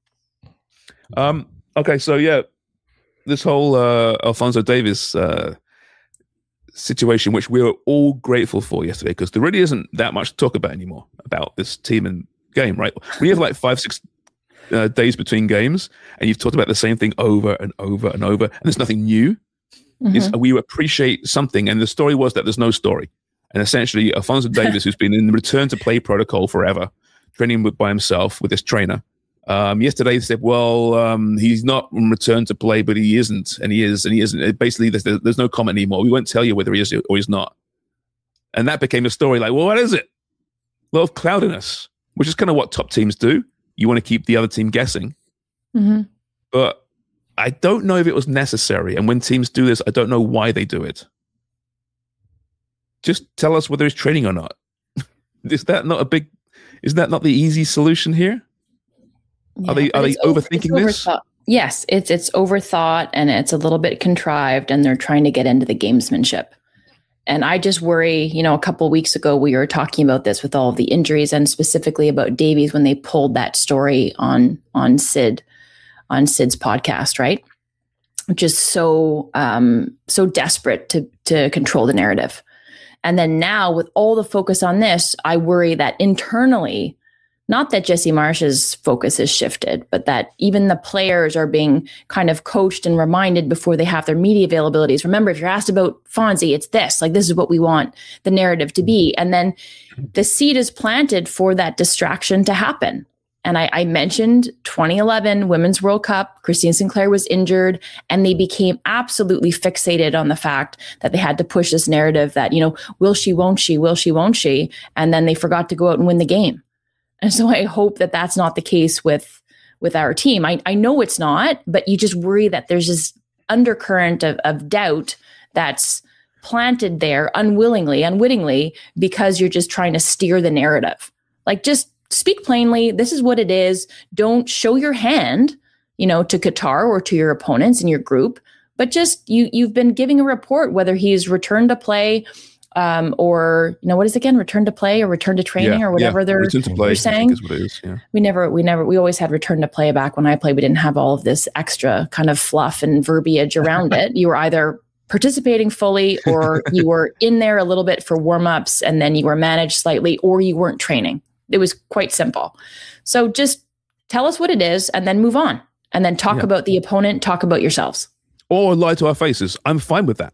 Um. Okay. So, yeah. This whole uh, Alphonso Davies uh, situation, which we were all grateful for yesterday, because there really isn't that much to talk about anymore about this team and game, right? We have like five, six uh, days between games, and you've talked about the same thing over and over and over, and there's nothing new. Mm-hmm. It's, we appreciate something, and the story was that there's no story. And essentially, Alphonso Davies, who's been in the return to play protocol forever, training with, by himself with this trainer, Um, yesterday they said, well, um, he's not in return to play, but he isn't, and he is, and he isn't. It basically, there's, there's no comment anymore. We won't tell you whether he is or he's not. And that became a story like, well, what is it? A lot of cloudiness, which is kind of what top teams do. You want to keep the other team guessing. Mm-hmm. But I don't know if it was necessary. And when teams do this, I don't know why they do it. Just tell us whether he's training or not. Is that not a big, is that not the easy solution here? Yeah, are they are they over, overthinking this? Yes, it's it's overthought and it's a little bit contrived, and they're trying to get into the gamesmanship. And I just worry, you know, a couple of weeks ago we were talking about this with all of the injuries, and specifically about Davies when they pulled that story on on Sid on Sid's podcast, right? Just so um, so desperate to to control the narrative. And then now with all the focus on this, I worry that internally, not that Jesse Marsh's focus has shifted, but that even the players are being kind of coached and reminded before they have their media availabilities. Remember, if you're asked about Fonzie, it's this, like this is what we want the narrative to be. And then the seed is planted for that distraction to happen. And I, I mentioned twenty eleven Women's World Cup, Christine Sinclair was injured, and they became absolutely fixated on the fact that they had to push this narrative that, you know, will she, won't she, will she, won't she? And then they forgot to go out and win the game. And so I hope that that's not the case with with our team. I, I know it's not, but you just worry that there's this undercurrent of, of doubt that's planted there unwillingly, unwittingly, because you're just trying to steer the narrative. Like, just speak plainly. This is what it is. Don't show your hand, you know, to Qatar or to your opponents in your group, but just you, you've been giving a report, whether he's returned to play um, or, you know, what is it again? Return to play or return to training Yeah, or whatever yeah. they're, Return to play, they're I saying. think is what it is, yeah. We never, we never, we always had return to play back when I played. We didn't have all of this extra kind of fluff and verbiage around it. You were either participating fully or you were in there a little bit for warm-ups and then you were managed slightly or you weren't training. It was quite simple. So just tell us what it is and then move on and then talk Yeah. about the opponent, talk about yourselves. Or lie to our faces. I'm fine with that.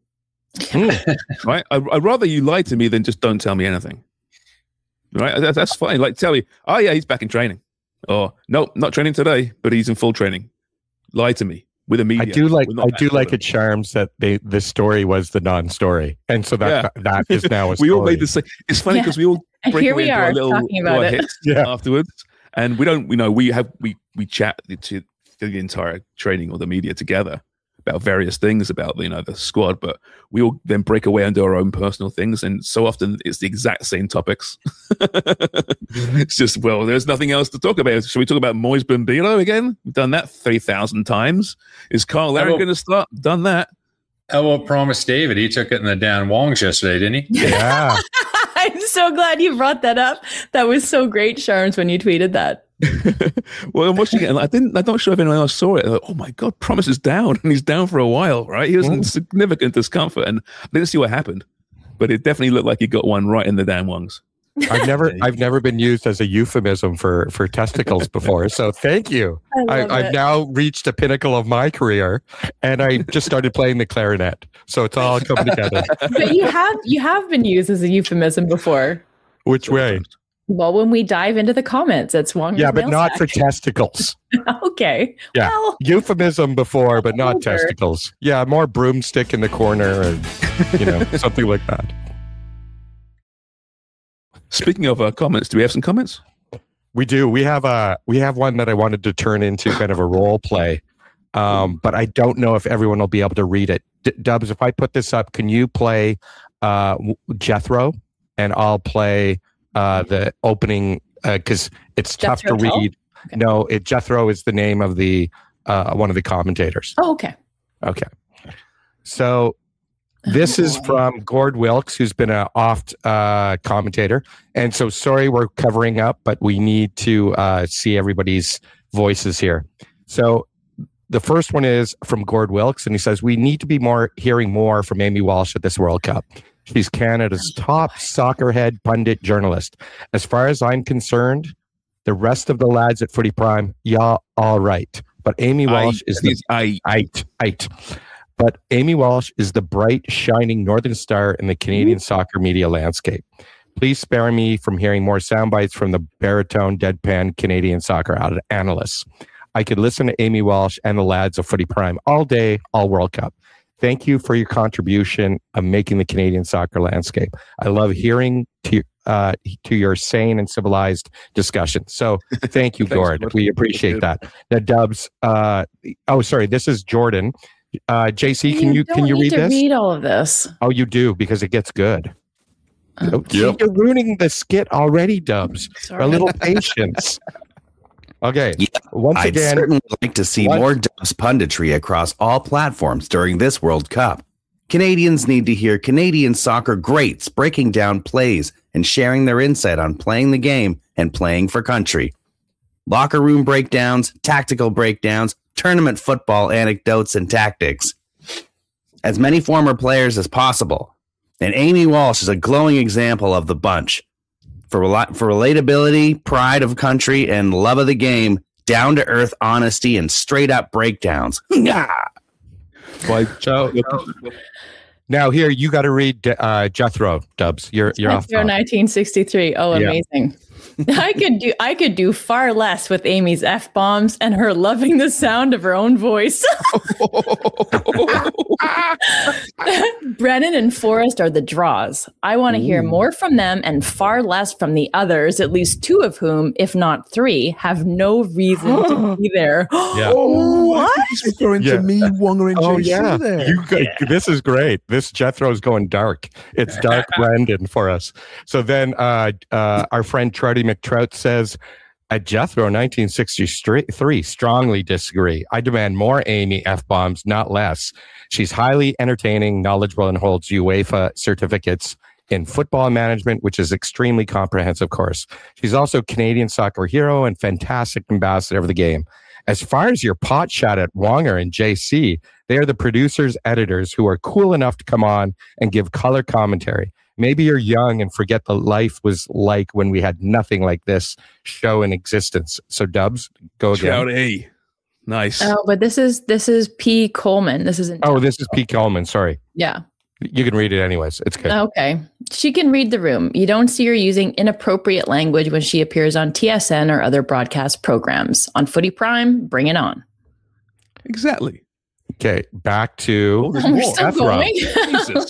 Right? I, I'd rather you lie to me than just don't tell me anything. Right? That, that's fine. Like, tell me, oh, yeah, he's back in training. Or, no, not training today, but he's in full training. Lie to me with a media. I do like We're not I do back like with it charms that they the story was the non-story, and so that Yeah. that is now a we story. all made the same. It's funny Yeah. because we all And break here away we into are our little, talking about our it. hits Yeah. afterwards, and we don't. You know, we have we we chat to the entire training or the media together about various things about you know the squad, but we all then break away into our own personal things, and so often it's the exact same topics. It's just well, there's nothing else to talk about. Should we talk about Moise Bombino again? We've done that three thousand times. Is Carl Larry How about- going to start? Done that. How about Promise David? He took it in the Dan Wongs yesterday, didn't he? Yeah, I'm so glad you brought that up. That was so great, Sharms, when you tweeted that. Well, I'm watching it, and I didn't. I'm not sure if anyone else saw it. Like, oh my god, Promise is down, and he's down for a while, right? He was in significant discomfort, and I didn't see what happened, but it definitely looked like he got one right in the damn lungs. I've never I've never been used as a euphemism for for testicles before. So thank you. I I, love I've it. now reached a pinnacle of my career, and I just started playing the clarinet. So it's all coming together. But you have you have been used as a euphemism before. Which way? Well, when we dive into the comments, it's Wong. Yeah, but not for testicles. Okay. Yeah. Well, Euphemism before, but not Older. testicles. Yeah, more broomstick in the corner, or you know, something like that. Speaking of uh, comments, do we have some comments? We do. We have a we have one that I wanted to turn into kind of a role play, um, but I don't know if everyone will be able to read it. D- Dubs, if I put this up, can you play uh, Jethro, and I'll play uh, the opening because it's tough Jethro to Tull? read. Okay. No, it Jethro is the name of the uh, one of the commentators. oh, okay. Okay, so this Oh, is boy. from Gord Wilkes, who's been an oft uh, commentator. And so, sorry, we're covering up, but we need to uh, see everybody's voices here. So, the first one is from Gord Wilkes, and he says, we need to be more hearing more from Amy Walsh at this World Cup. She's Canada's top soccer head pundit journalist. As far as I'm concerned, the rest of the lads at Footy Prime, y'all all right. But Amy Walsh is the I, Eight, eight. But Amy Walsh is the bright, shining northern star in the Canadian soccer media landscape. Please spare me from hearing more sound bites from the baritone, deadpan Canadian soccer ad- analysts. I could listen to Amy Walsh and the lads of Footy Prime all day, all World Cup. Thank you for your contribution of making the Canadian soccer landscape. I love hearing to uh, to your sane and civilized discussion. So thank you, Thanks, Gord. bud. We appreciate That's that. The Dubs. Uh, oh, sorry. This is Jordan. Uh, J C, can you don't can you need read to this? read all of this? Oh, you do because it gets good. Oh, Oh, see, You're ruining the skit already, Dubs. Sorry. A little patience. Okay. Yeah, Once I'd again, certainly like to see What? more Dubs punditry across all platforms during this World Cup. Canadians need to hear Canadian soccer greats breaking down plays and sharing their insight on playing the game and playing for country. Locker room breakdowns, tactical breakdowns, tournament football anecdotes and tactics. As many former players as possible. And Amy Walsh is a glowing example of the bunch. For, rel- for relatability, pride of country, and love of the game, down-to-earth honesty, and straight-up breakdowns. Why, so now here you got to read uh, Jethro, Dubs. You're you're off. Jethro top. nineteen sixty-three. Oh, Yeah. amazing. I could do I could do far less with Amy's F bombs and her loving the sound of her own voice. Brennan and Forrest are the draws. I want to hear more from them and far less from the others, at least two of whom, if not three, have no reason to be there. Yeah. Oh, what? He's referring Yeah. to me, Wonger, and Oh J C yeah, there. you go, this is great. This Jethro's going dark. It's dark Brendan for us. So then, uh, uh, our friend Truddy McTrout says, "At Jethro, nineteen sixty-three, strongly disagree. I demand more Amy F bombs, not less. She's highly entertaining, knowledgeable, and holds UEFA certificates in football management, which is extremely comprehensive course. She's also Canadian soccer hero and fantastic ambassador of the game. As far as your pot shot at Wonger and J C, they are the producers, editors who are cool enough to come on and give color commentary. Maybe you're young and forget the life was like when we had nothing like this show in existence." So Dubs, go again. Shout A. Nice. Oh, but this is this is P. Coleman. This isn't. Oh, this is Pete Coleman. Sorry. Yeah. You can read it anyways. It's good. Okay. She can read the room. You don't see her using inappropriate language when she appears on T S N or other broadcast programs. On Footy Prime, bring it on. Exactly. Okay, back to Oh, there's We're more. still Jethro. going. Jesus.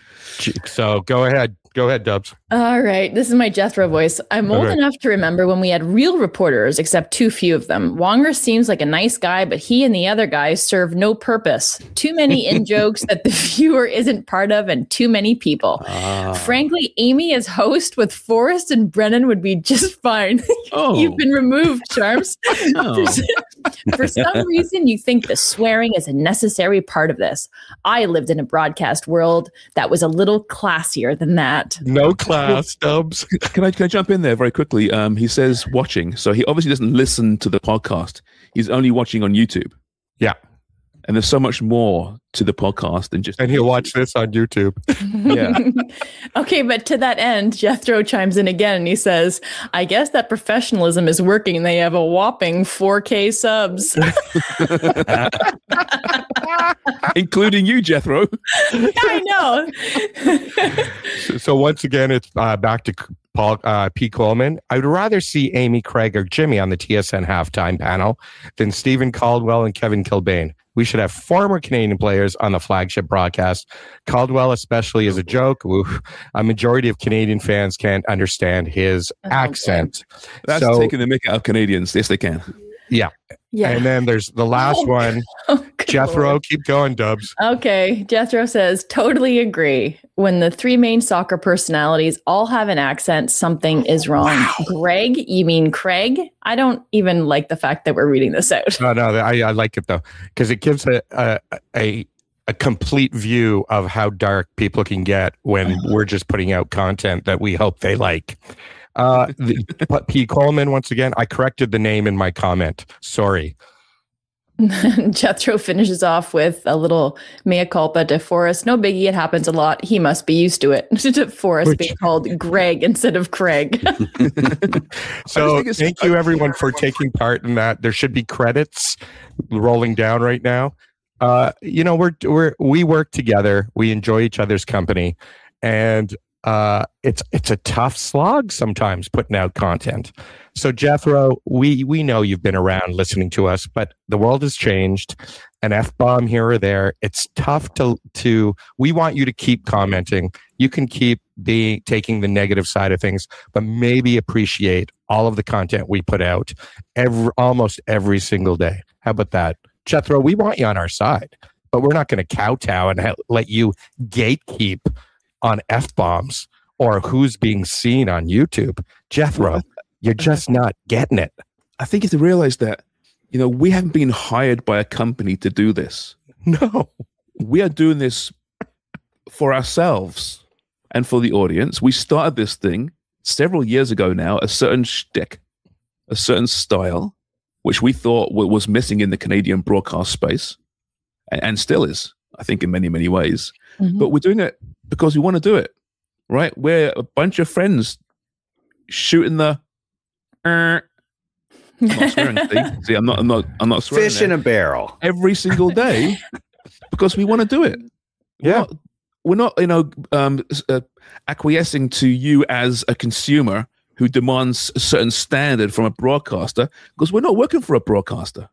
So go ahead. Go ahead, Dubs. All right. This is my Jethro voice. I'm old Okay. enough to remember when we had real reporters, except too few of them. Wonger seems like a nice guy, but he and the other guys serve no purpose. Too many in jokes that the viewer isn't part of, and too many people. Ah. Frankly, Amy as host with Forrest and Brennan would be just fine. Oh. You've been removed, Charms. Oh. For some reason, you think the swearing is a necessary part of this. I lived in a broadcast world that was a little classier than that. No class, Dubs. Can I can I jump in there very quickly? Um, he says watching, so he obviously doesn't listen to the podcast. He's only watching on YouTube. Yeah. And there's so much more to the podcast than just. And he'll watch this on YouTube. Yeah. Okay, but to that end, Jethro chimes in again and he says, I guess that professionalism is working. They have a whopping four K subs. Including you, Jethro. I know. So, so once again, it's uh, back to Paul uh, P. Coleman. I would rather see Amy Craig or Jimmy on the T S N halftime panel than Stephen Caldwell and Kevin Kilbane. We should have former Canadian players on the flagship broadcast. Caldwell especially is a joke. Oof. A majority of Canadian fans can't understand his accent. That's So- taking the mick out of Canadians. Yes, they can. Yeah. Yeah. And then there's the last Oh. one. Oh, good Jethro, Lord. keep going, Dubs. Okay, Jethro says, totally agree. When the three main soccer personalities all have an accent, something is wrong. Greg, you mean Craig? I don't even like the fact that we're reading this out. No, no, I, I like it though, because it gives a, a a a complete view of how dark people can get when we're just putting out content that we hope they like. Uh, the, but P. Coleman, once again, I corrected the name in my comment. Sorry. Jethro finishes off with a little mea culpa to Forrest. No biggie, it happens a lot. He must be used to it. To Forrest Which- being called Greg instead of Craig. So think it's- thank you everyone for taking part in that. There should be credits rolling down right now. Uh, you know, we're we're we work together. We enjoy each other's company, and uh, it's it's a tough slog sometimes putting out content. So Jethro, we we know you've been around listening to us, but the world has changed. An F bomb here or there. It's tough to to. We want you to keep commenting. You can keep being taking the negative side of things, but maybe appreciate all of the content we put out every almost every single day. How about that, Jethro? We want you on our side, but we're not going to kowtow and ha- let you gatekeep on F bombs or who's being seen on YouTube. Jethro, you're just not getting it. I think you have to realize that, you know, we haven't been hired by a company to do this. No. We are doing this for ourselves and for the audience. We started this thing several years ago now, a certain shtick, a certain style, which we thought wa- was missing in the Canadian broadcast space, and, and still is, I think, in many, many ways. Mhm. But we're doing it because we want to do it, right? We're a bunch of friends shooting the. Uh, I'm not swearing, see? See, I'm not, I'm not, I'm not swearing. Fish there. in a barrel. Every single day because we want to do it. We're Yeah. not, we're not you know, um, s- uh, acquiescing to you as a consumer who demands a certain standard from a broadcaster because we're not working for a broadcaster.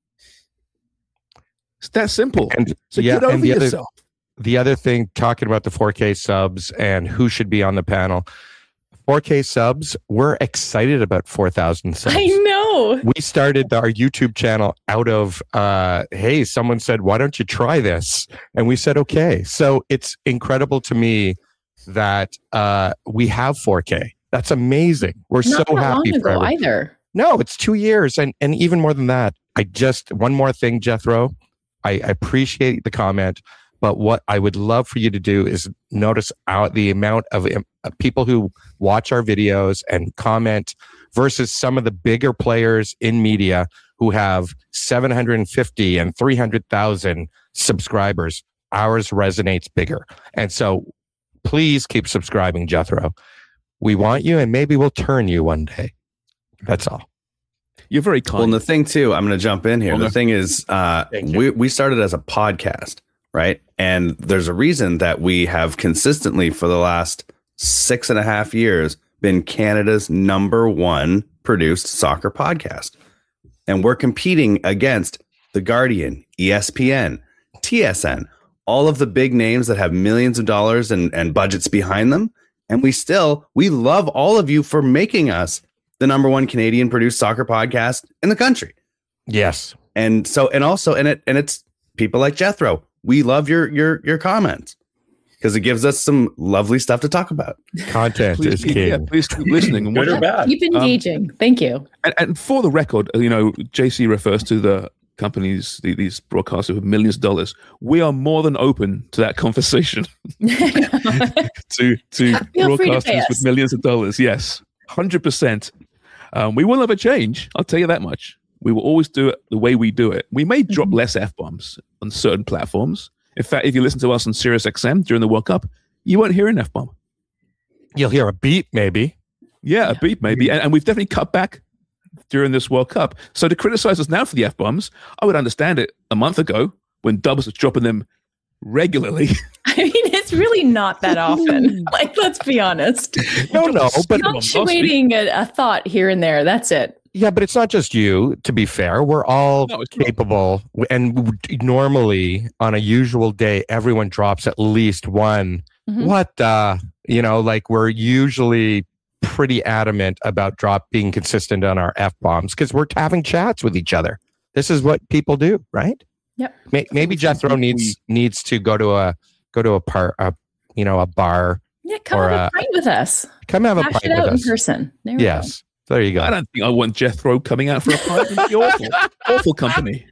It's that simple. And, so yeah, get over and the yourself. Other, the other thing, talking about the four K subs and who should be on the panel, four K subs, we're excited about four thousand subs. I know. We started our YouTube channel out of, uh, hey, someone said, why don't you try this? And we said, okay. So it's incredible to me that uh, we have four K. That's amazing. We're Not so that happy long for ago everyone. either. No, it's two years. And, and even more than that, I just, one more thing, Jethro, I, I appreciate the comment, but what I would love for you to do is notice out the amount of um, people who watch our videos and comment versus some of the bigger players in media who have seven hundred fifty and three hundred thousand subscribers. Ours resonates bigger. And so please keep subscribing, Jethro. We want you, and maybe we'll turn you one day. That's all. You're very kind. Well, and the thing too, I'm going to jump in here. Okay. The thing is, uh, we we started as a podcast, right? And there's a reason that we have consistently for the last six and a half years been Canada's number one produced soccer podcast, and we're competing against The Guardian, E S P N, T S N, all of the big names that have millions of dollars and and budgets behind them. And we still, we love all of you for making us the number one Canadian produced soccer podcast in the country. Yes. And so, and also, and it, and it's people like Jethro. We love your, your, your comments because it gives us some lovely stuff to talk about. Content please, is keep, king. yeah, please keep listening. And Good or watching. bad. Keep engaging. Um, Thank you. And, and for the record, you know, J C refers to the companies, the, these broadcasters with millions of dollars. We are more than open to that conversation. to to Feel free to pay broadcasters us. with millions of dollars. Yes, one hundred percent. Um, we will never change. I'll tell you that much. We will always do it the way we do it. We may drop Mm-hmm. less F-bombs on certain platforms. In fact, if you listen to us on Sirius X M during the World Cup, you won't hear an F-bomb. You'll hear a beep, maybe. Yeah, a beep maybe. And, and we've definitely cut back during this World Cup. So to criticize us now for the F-bombs, I would understand it a month ago when Dubs was dropping them regularly. I mean, it's really not that often. Like, let's be honest. No, no, but Punctuating a, a thought here and there. That's it. yeah, but it's not just you, to be fair. We're all No, it's not. capable. And w- normally, on a usual day, everyone drops at least one. Mhm. What, uh, you know, like we're usually pretty adamant about drop being consistent on our F-bombs because we're having chats with each other. This is what people do, right? Yep. May- Maybe Jethro needs needs to go to a go to a par, a, you know, a bar. Yeah, come Or, have uh, a pint with us. Come have a Hash pint it out with in us. person. There we Yes, there you I go. don't think I want Jethro coming out for a pint. It'd be awful. Awful company.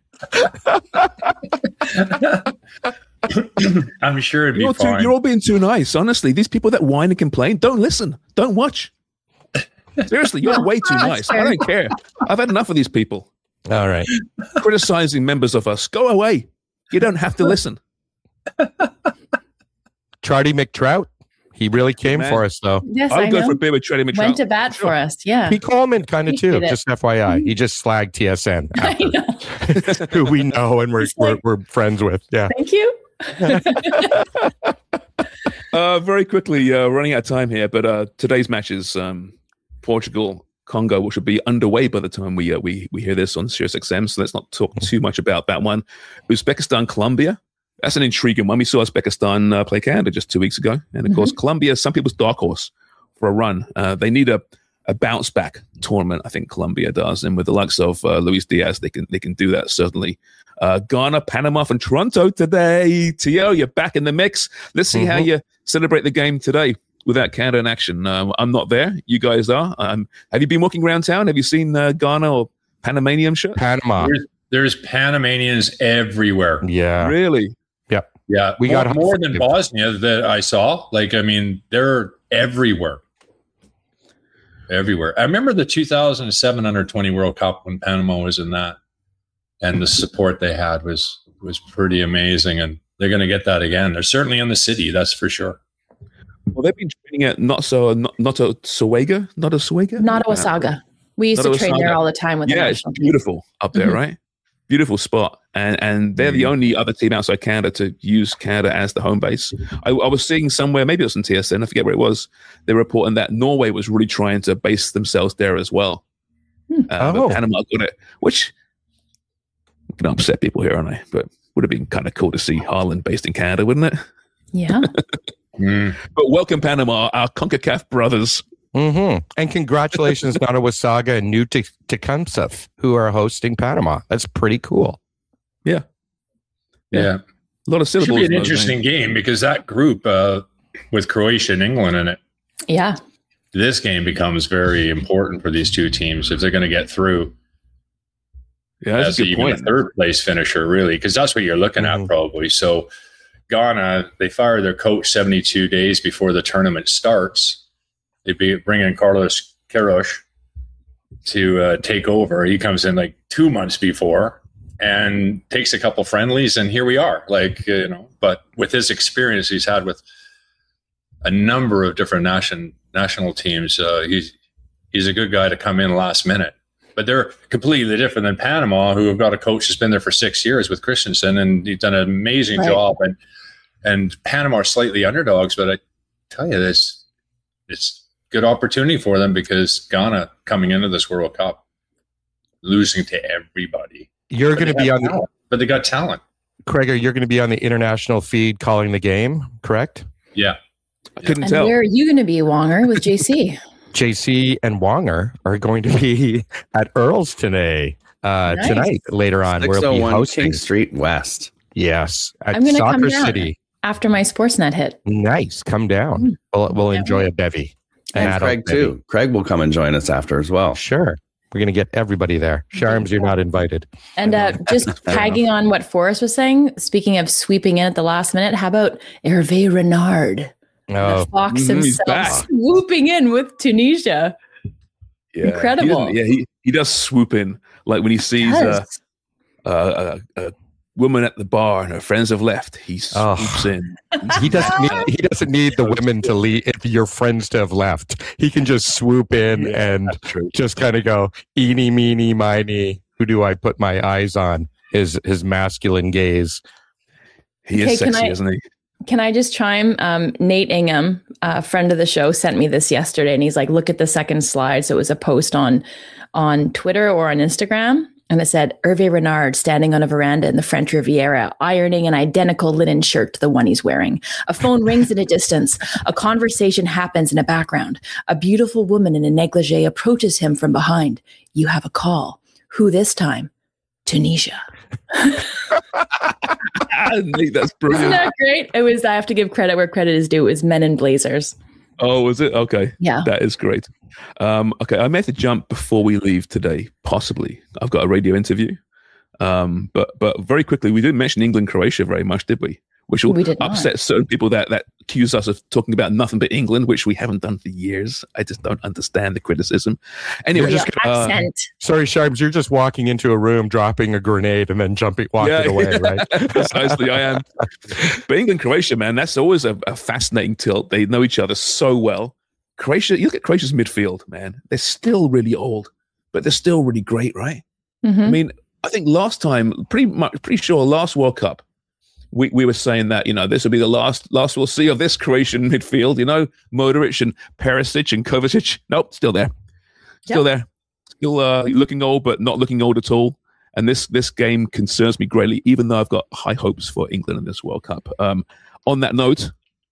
I'm sure it'd be You're, too, fine. you're all being too nice. Honestly, these people that whine and complain, don't listen. Don't watch. Seriously, you're way too nice. I don't care. I've had enough of these people All right. criticizing members of us. Go away. You don't have to listen. Charlie McTrout, he really came Man. for us, though. go. Yes, I I'll go know. for a beer with Treddy McTrout. Went to bat for us. Yeah. P. Coleman kind of too, Appreciate it. just F Y I. He just slagged T S N, I after, know. who we know and we're, It's we're, like- we're friends with. Yeah. Thank you. Uh, very quickly, uh, running out of time here, but uh, today's matches, um, Portugal, Congo, which will be underway by the time we uh, we we hear this on Sirius X M. So let's not talk too much about that one. Uzbekistan, Colombia. That's an intriguing one. We saw Uzbekistan uh, play Canada just two weeks ago, and of course, Colombia. Some people's dark horse for a run. Uh, they need a a bounce back tournament. I think Colombia does, and with the likes of uh, Luis Diaz, they can they can do that certainly. Uh, Ghana, Panama, from Toronto today. Tio, you're back in the mix. Let's see how Mhm. you celebrate the game today without Canada in action. Um, I'm not there. You guys are. Um, have you been walking around town? Have you seen uh, Ghana or Panamanian shirt? Panama. There's, there's Panamanians everywhere. Yeah. Really? Yeah, We more, got more than Bosnia that I saw. Like, I mean, they're everywhere. Everywhere. I remember the two thousand seven under twenty World Cup when Panama was in that, and the support they had was was pretty amazing. And they're going to get that again. They're certainly in the city, that's for sure. Well, they've been training at not so not, not a Suega, not a Suega, Not Osaga. We used Not to train there Osaga. all the time with the Yeah, it's national team. beautiful up there, Mhm. right? beautiful spot. And and they're the only other team outside Canada to use Canada as the home base. I, I was seeing somewhere, maybe it was in T S N, I forget where it was, they were reporting that Norway was really trying to base themselves there as well. Hmm. Uh, Oh. But Panama got it, which can upset people here, aren't I? But would have been kind of cool to see Haaland based in Canada, wouldn't it? Yeah. Mm. But welcome, Panama, our CONCACAF brothers. Mm-hmm. And congratulations, Nottawa Saga and New Tecumseh, who are hosting Panama. That's pretty cool. Yeah. Yeah. A lot of Should syllables. be an in those interesting names. game because that group uh, with Croatia and England in it, Yeah. this game becomes very important for these two teams if they're going to get through Yeah, that's as a good even point. a third place finisher, really, because that's what you're looking Mhm. at probably. So Ghana, they fire their coach seventy-two days before the tournament starts. They be, bring in Carlos Queiroz to uh, take over. He comes in like two months before and takes a couple friendlies, and here we are. Like, you know, but with his experience he's had with a number of different nation, national teams, uh, he's he's a good guy to come in last minute. But they're completely different than Panama, who have got a coach that's been there for six years with Christensen, and he's done an amazing Right. job. And and Panama are slightly underdogs, but I tell you, this it's good opportunity for them because Ghana coming into this World Cup losing to everybody. You're But going to they be have on the, talent. But they got talent. Craig, you're going to be on the international feed calling the game, correct? Yeah. I couldn't And tell. where are you going to be, Wonger, with J C? J C and Wonger are going to be at Earl's today, uh, Nice. tonight, later on. We'll be six oh one hosting. King Street West. Yes, at I'm gonna come Soccer down. City. After my Sportsnet hit. Nice. Come down. Mm. We'll, we'll Yeah. enjoy a bevy. An And adult Craig, bevy. too. Craig will come and join us after as well. Sure. We're going to get everybody there. Sharms, you're not invited. And uh, just tagging on what Forrest was saying, speaking of sweeping in at the last minute, how about Hervé Renard? Oh, The Fox Mhm, he's himself back. swooping in with Tunisia. Yeah. Incredible. He doesn't- yeah, he, he does swoop in. Like when he sees uh, Yes. uh, a, a woman at the bar and her friends have left, he Oh. swoops in. he doesn't need, he doesn't need the women to leave, your friends to have left. He can just swoop in and That's true. just kind of go, eeny, meeny, miny. Who do I put my eyes on? His his masculine gaze. He Okay, is can sexy, I- isn't he? Can I just chime? Um, Nate Ingham, a friend of the show, sent me this yesterday, and he's like, "Look at the second slide." So it was a post on on Twitter or on Instagram, and it said Hervé Renard standing on a veranda in the French Riviera, ironing an identical linen shirt to the one he's wearing. A phone rings at a distance. A conversation happens in a background. A beautiful woman in a negligee approaches him from behind. You have a call. Who this time? Tunisia. Nate, that's Isn't brilliant. that great? It was. I have to give credit where credit is due. It was Men in Blazers. Oh, was it? Okay. Yeah. That is great. Um, okay, I may have to jump before we leave today, possibly. I've got a radio interview. Um, but but very quickly, we didn't mention England Croatia very much, did we? Which will We did not. upset certain people that, that accuse us of talking about nothing but England, which we haven't done for years. I just don't understand the criticism. Anyway, You're Your just uh, accent. Sorry, Sharms, you're just walking into a room, dropping a grenade, and then jumping, walking Yeah, away, right? Precisely, I am. But England, Croatia, man, that's always a, a fascinating tilt. They know each other so well. Croatia, you look at Croatia's midfield, man. They're still really old, but they're still really great, right? Mhm. I mean, I think last time, pretty much, pretty sure last World Cup, we, we were saying that, you know, this will be the last last we'll see of this Croatian midfield, you know, Modric and Perisic and Kovacic. Nope, still there. Still there. Still uh, looking old, but not looking old at all. And this this game concerns me greatly, even though I've got high hopes for England in this World Cup. Um, on that note,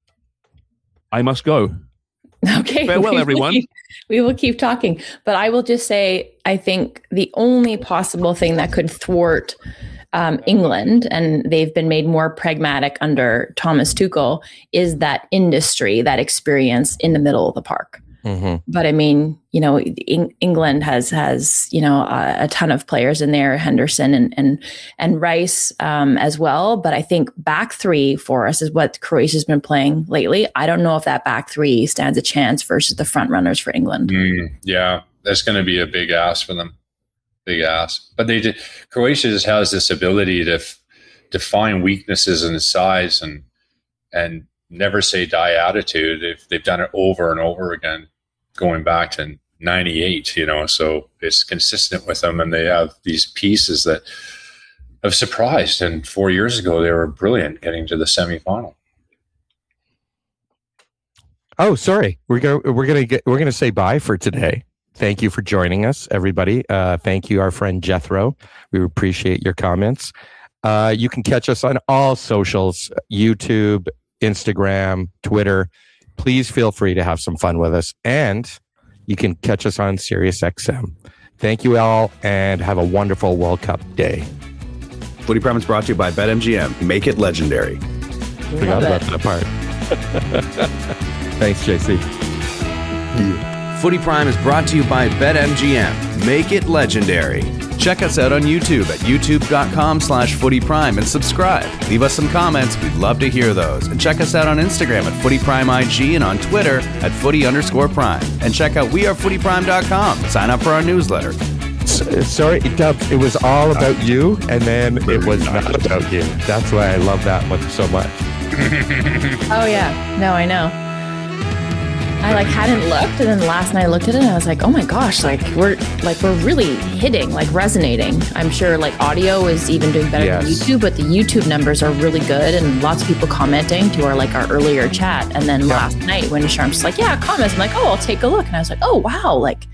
I must go. Okay. Farewell, we will everyone. keep- we will keep talking. But I will just say, I think the only possible thing that could thwart um, England, and they've been made more pragmatic under Thomas Tuchel, is that industry, that experience in the middle of the park. Mm-hmm. But I mean, you know, Eng- England has has you know a, a ton of players in there, Henderson and and and Rice um, as well. But I think back three for us is what Croatia's been playing lately. I don't know if that back three stands a chance versus the front runners for England. Mm, yeah, that's going to be a big ask for them. Big ask. But they did. Croatia just has this ability to f- to find weaknesses in size and and never say die attitude. They've they've done it over and over again, going back to ninety-eight. You know, so it's consistent with them, and they have these pieces that have surprised. And four years ago, they were brilliant getting to the semifinal. Oh, sorry. We're gonna we're gonna get we're gonna say bye for today. Thank you for joining us, everybody. Uh, thank you, our friend Jethro. We appreciate your comments. Uh, you can catch us on all socials: YouTube, Instagram, Twitter. Please feel free to have some fun with us, and you can catch us on Sirius X M. Thank you all, and have a wonderful World Cup day. Footy Prime is brought to you by BetMGM. Make it legendary. Forgot about that part. Thanks, J C. Footy Prime is brought to you by BetMGM. Make it legendary. Check us out on YouTube at youtube.com slash Footy Prime and subscribe. Leave us some comments. We'd love to hear those. And check us out on Instagram at Footy Prime I G and on Twitter at Footy underscore Prime. And check out we are footy prime dot com. Sign up for our newsletter. S- Sorry, Dubs, it was all about you, and then it was not about you. That's why I love that one so much. Oh yeah, no, I know. I like hadn't looked, and then last night I looked at it, and I was like, oh my gosh, like we're like we're really hitting, like resonating. I'm sure like audio is even doing better Yes. than YouTube, but the YouTube numbers are really good, and lots of people commenting to our like our earlier chat. And then Yeah. last night when Sharm's just like, yeah, comments, I'm like, oh, I'll take a look, and I was like, oh wow, like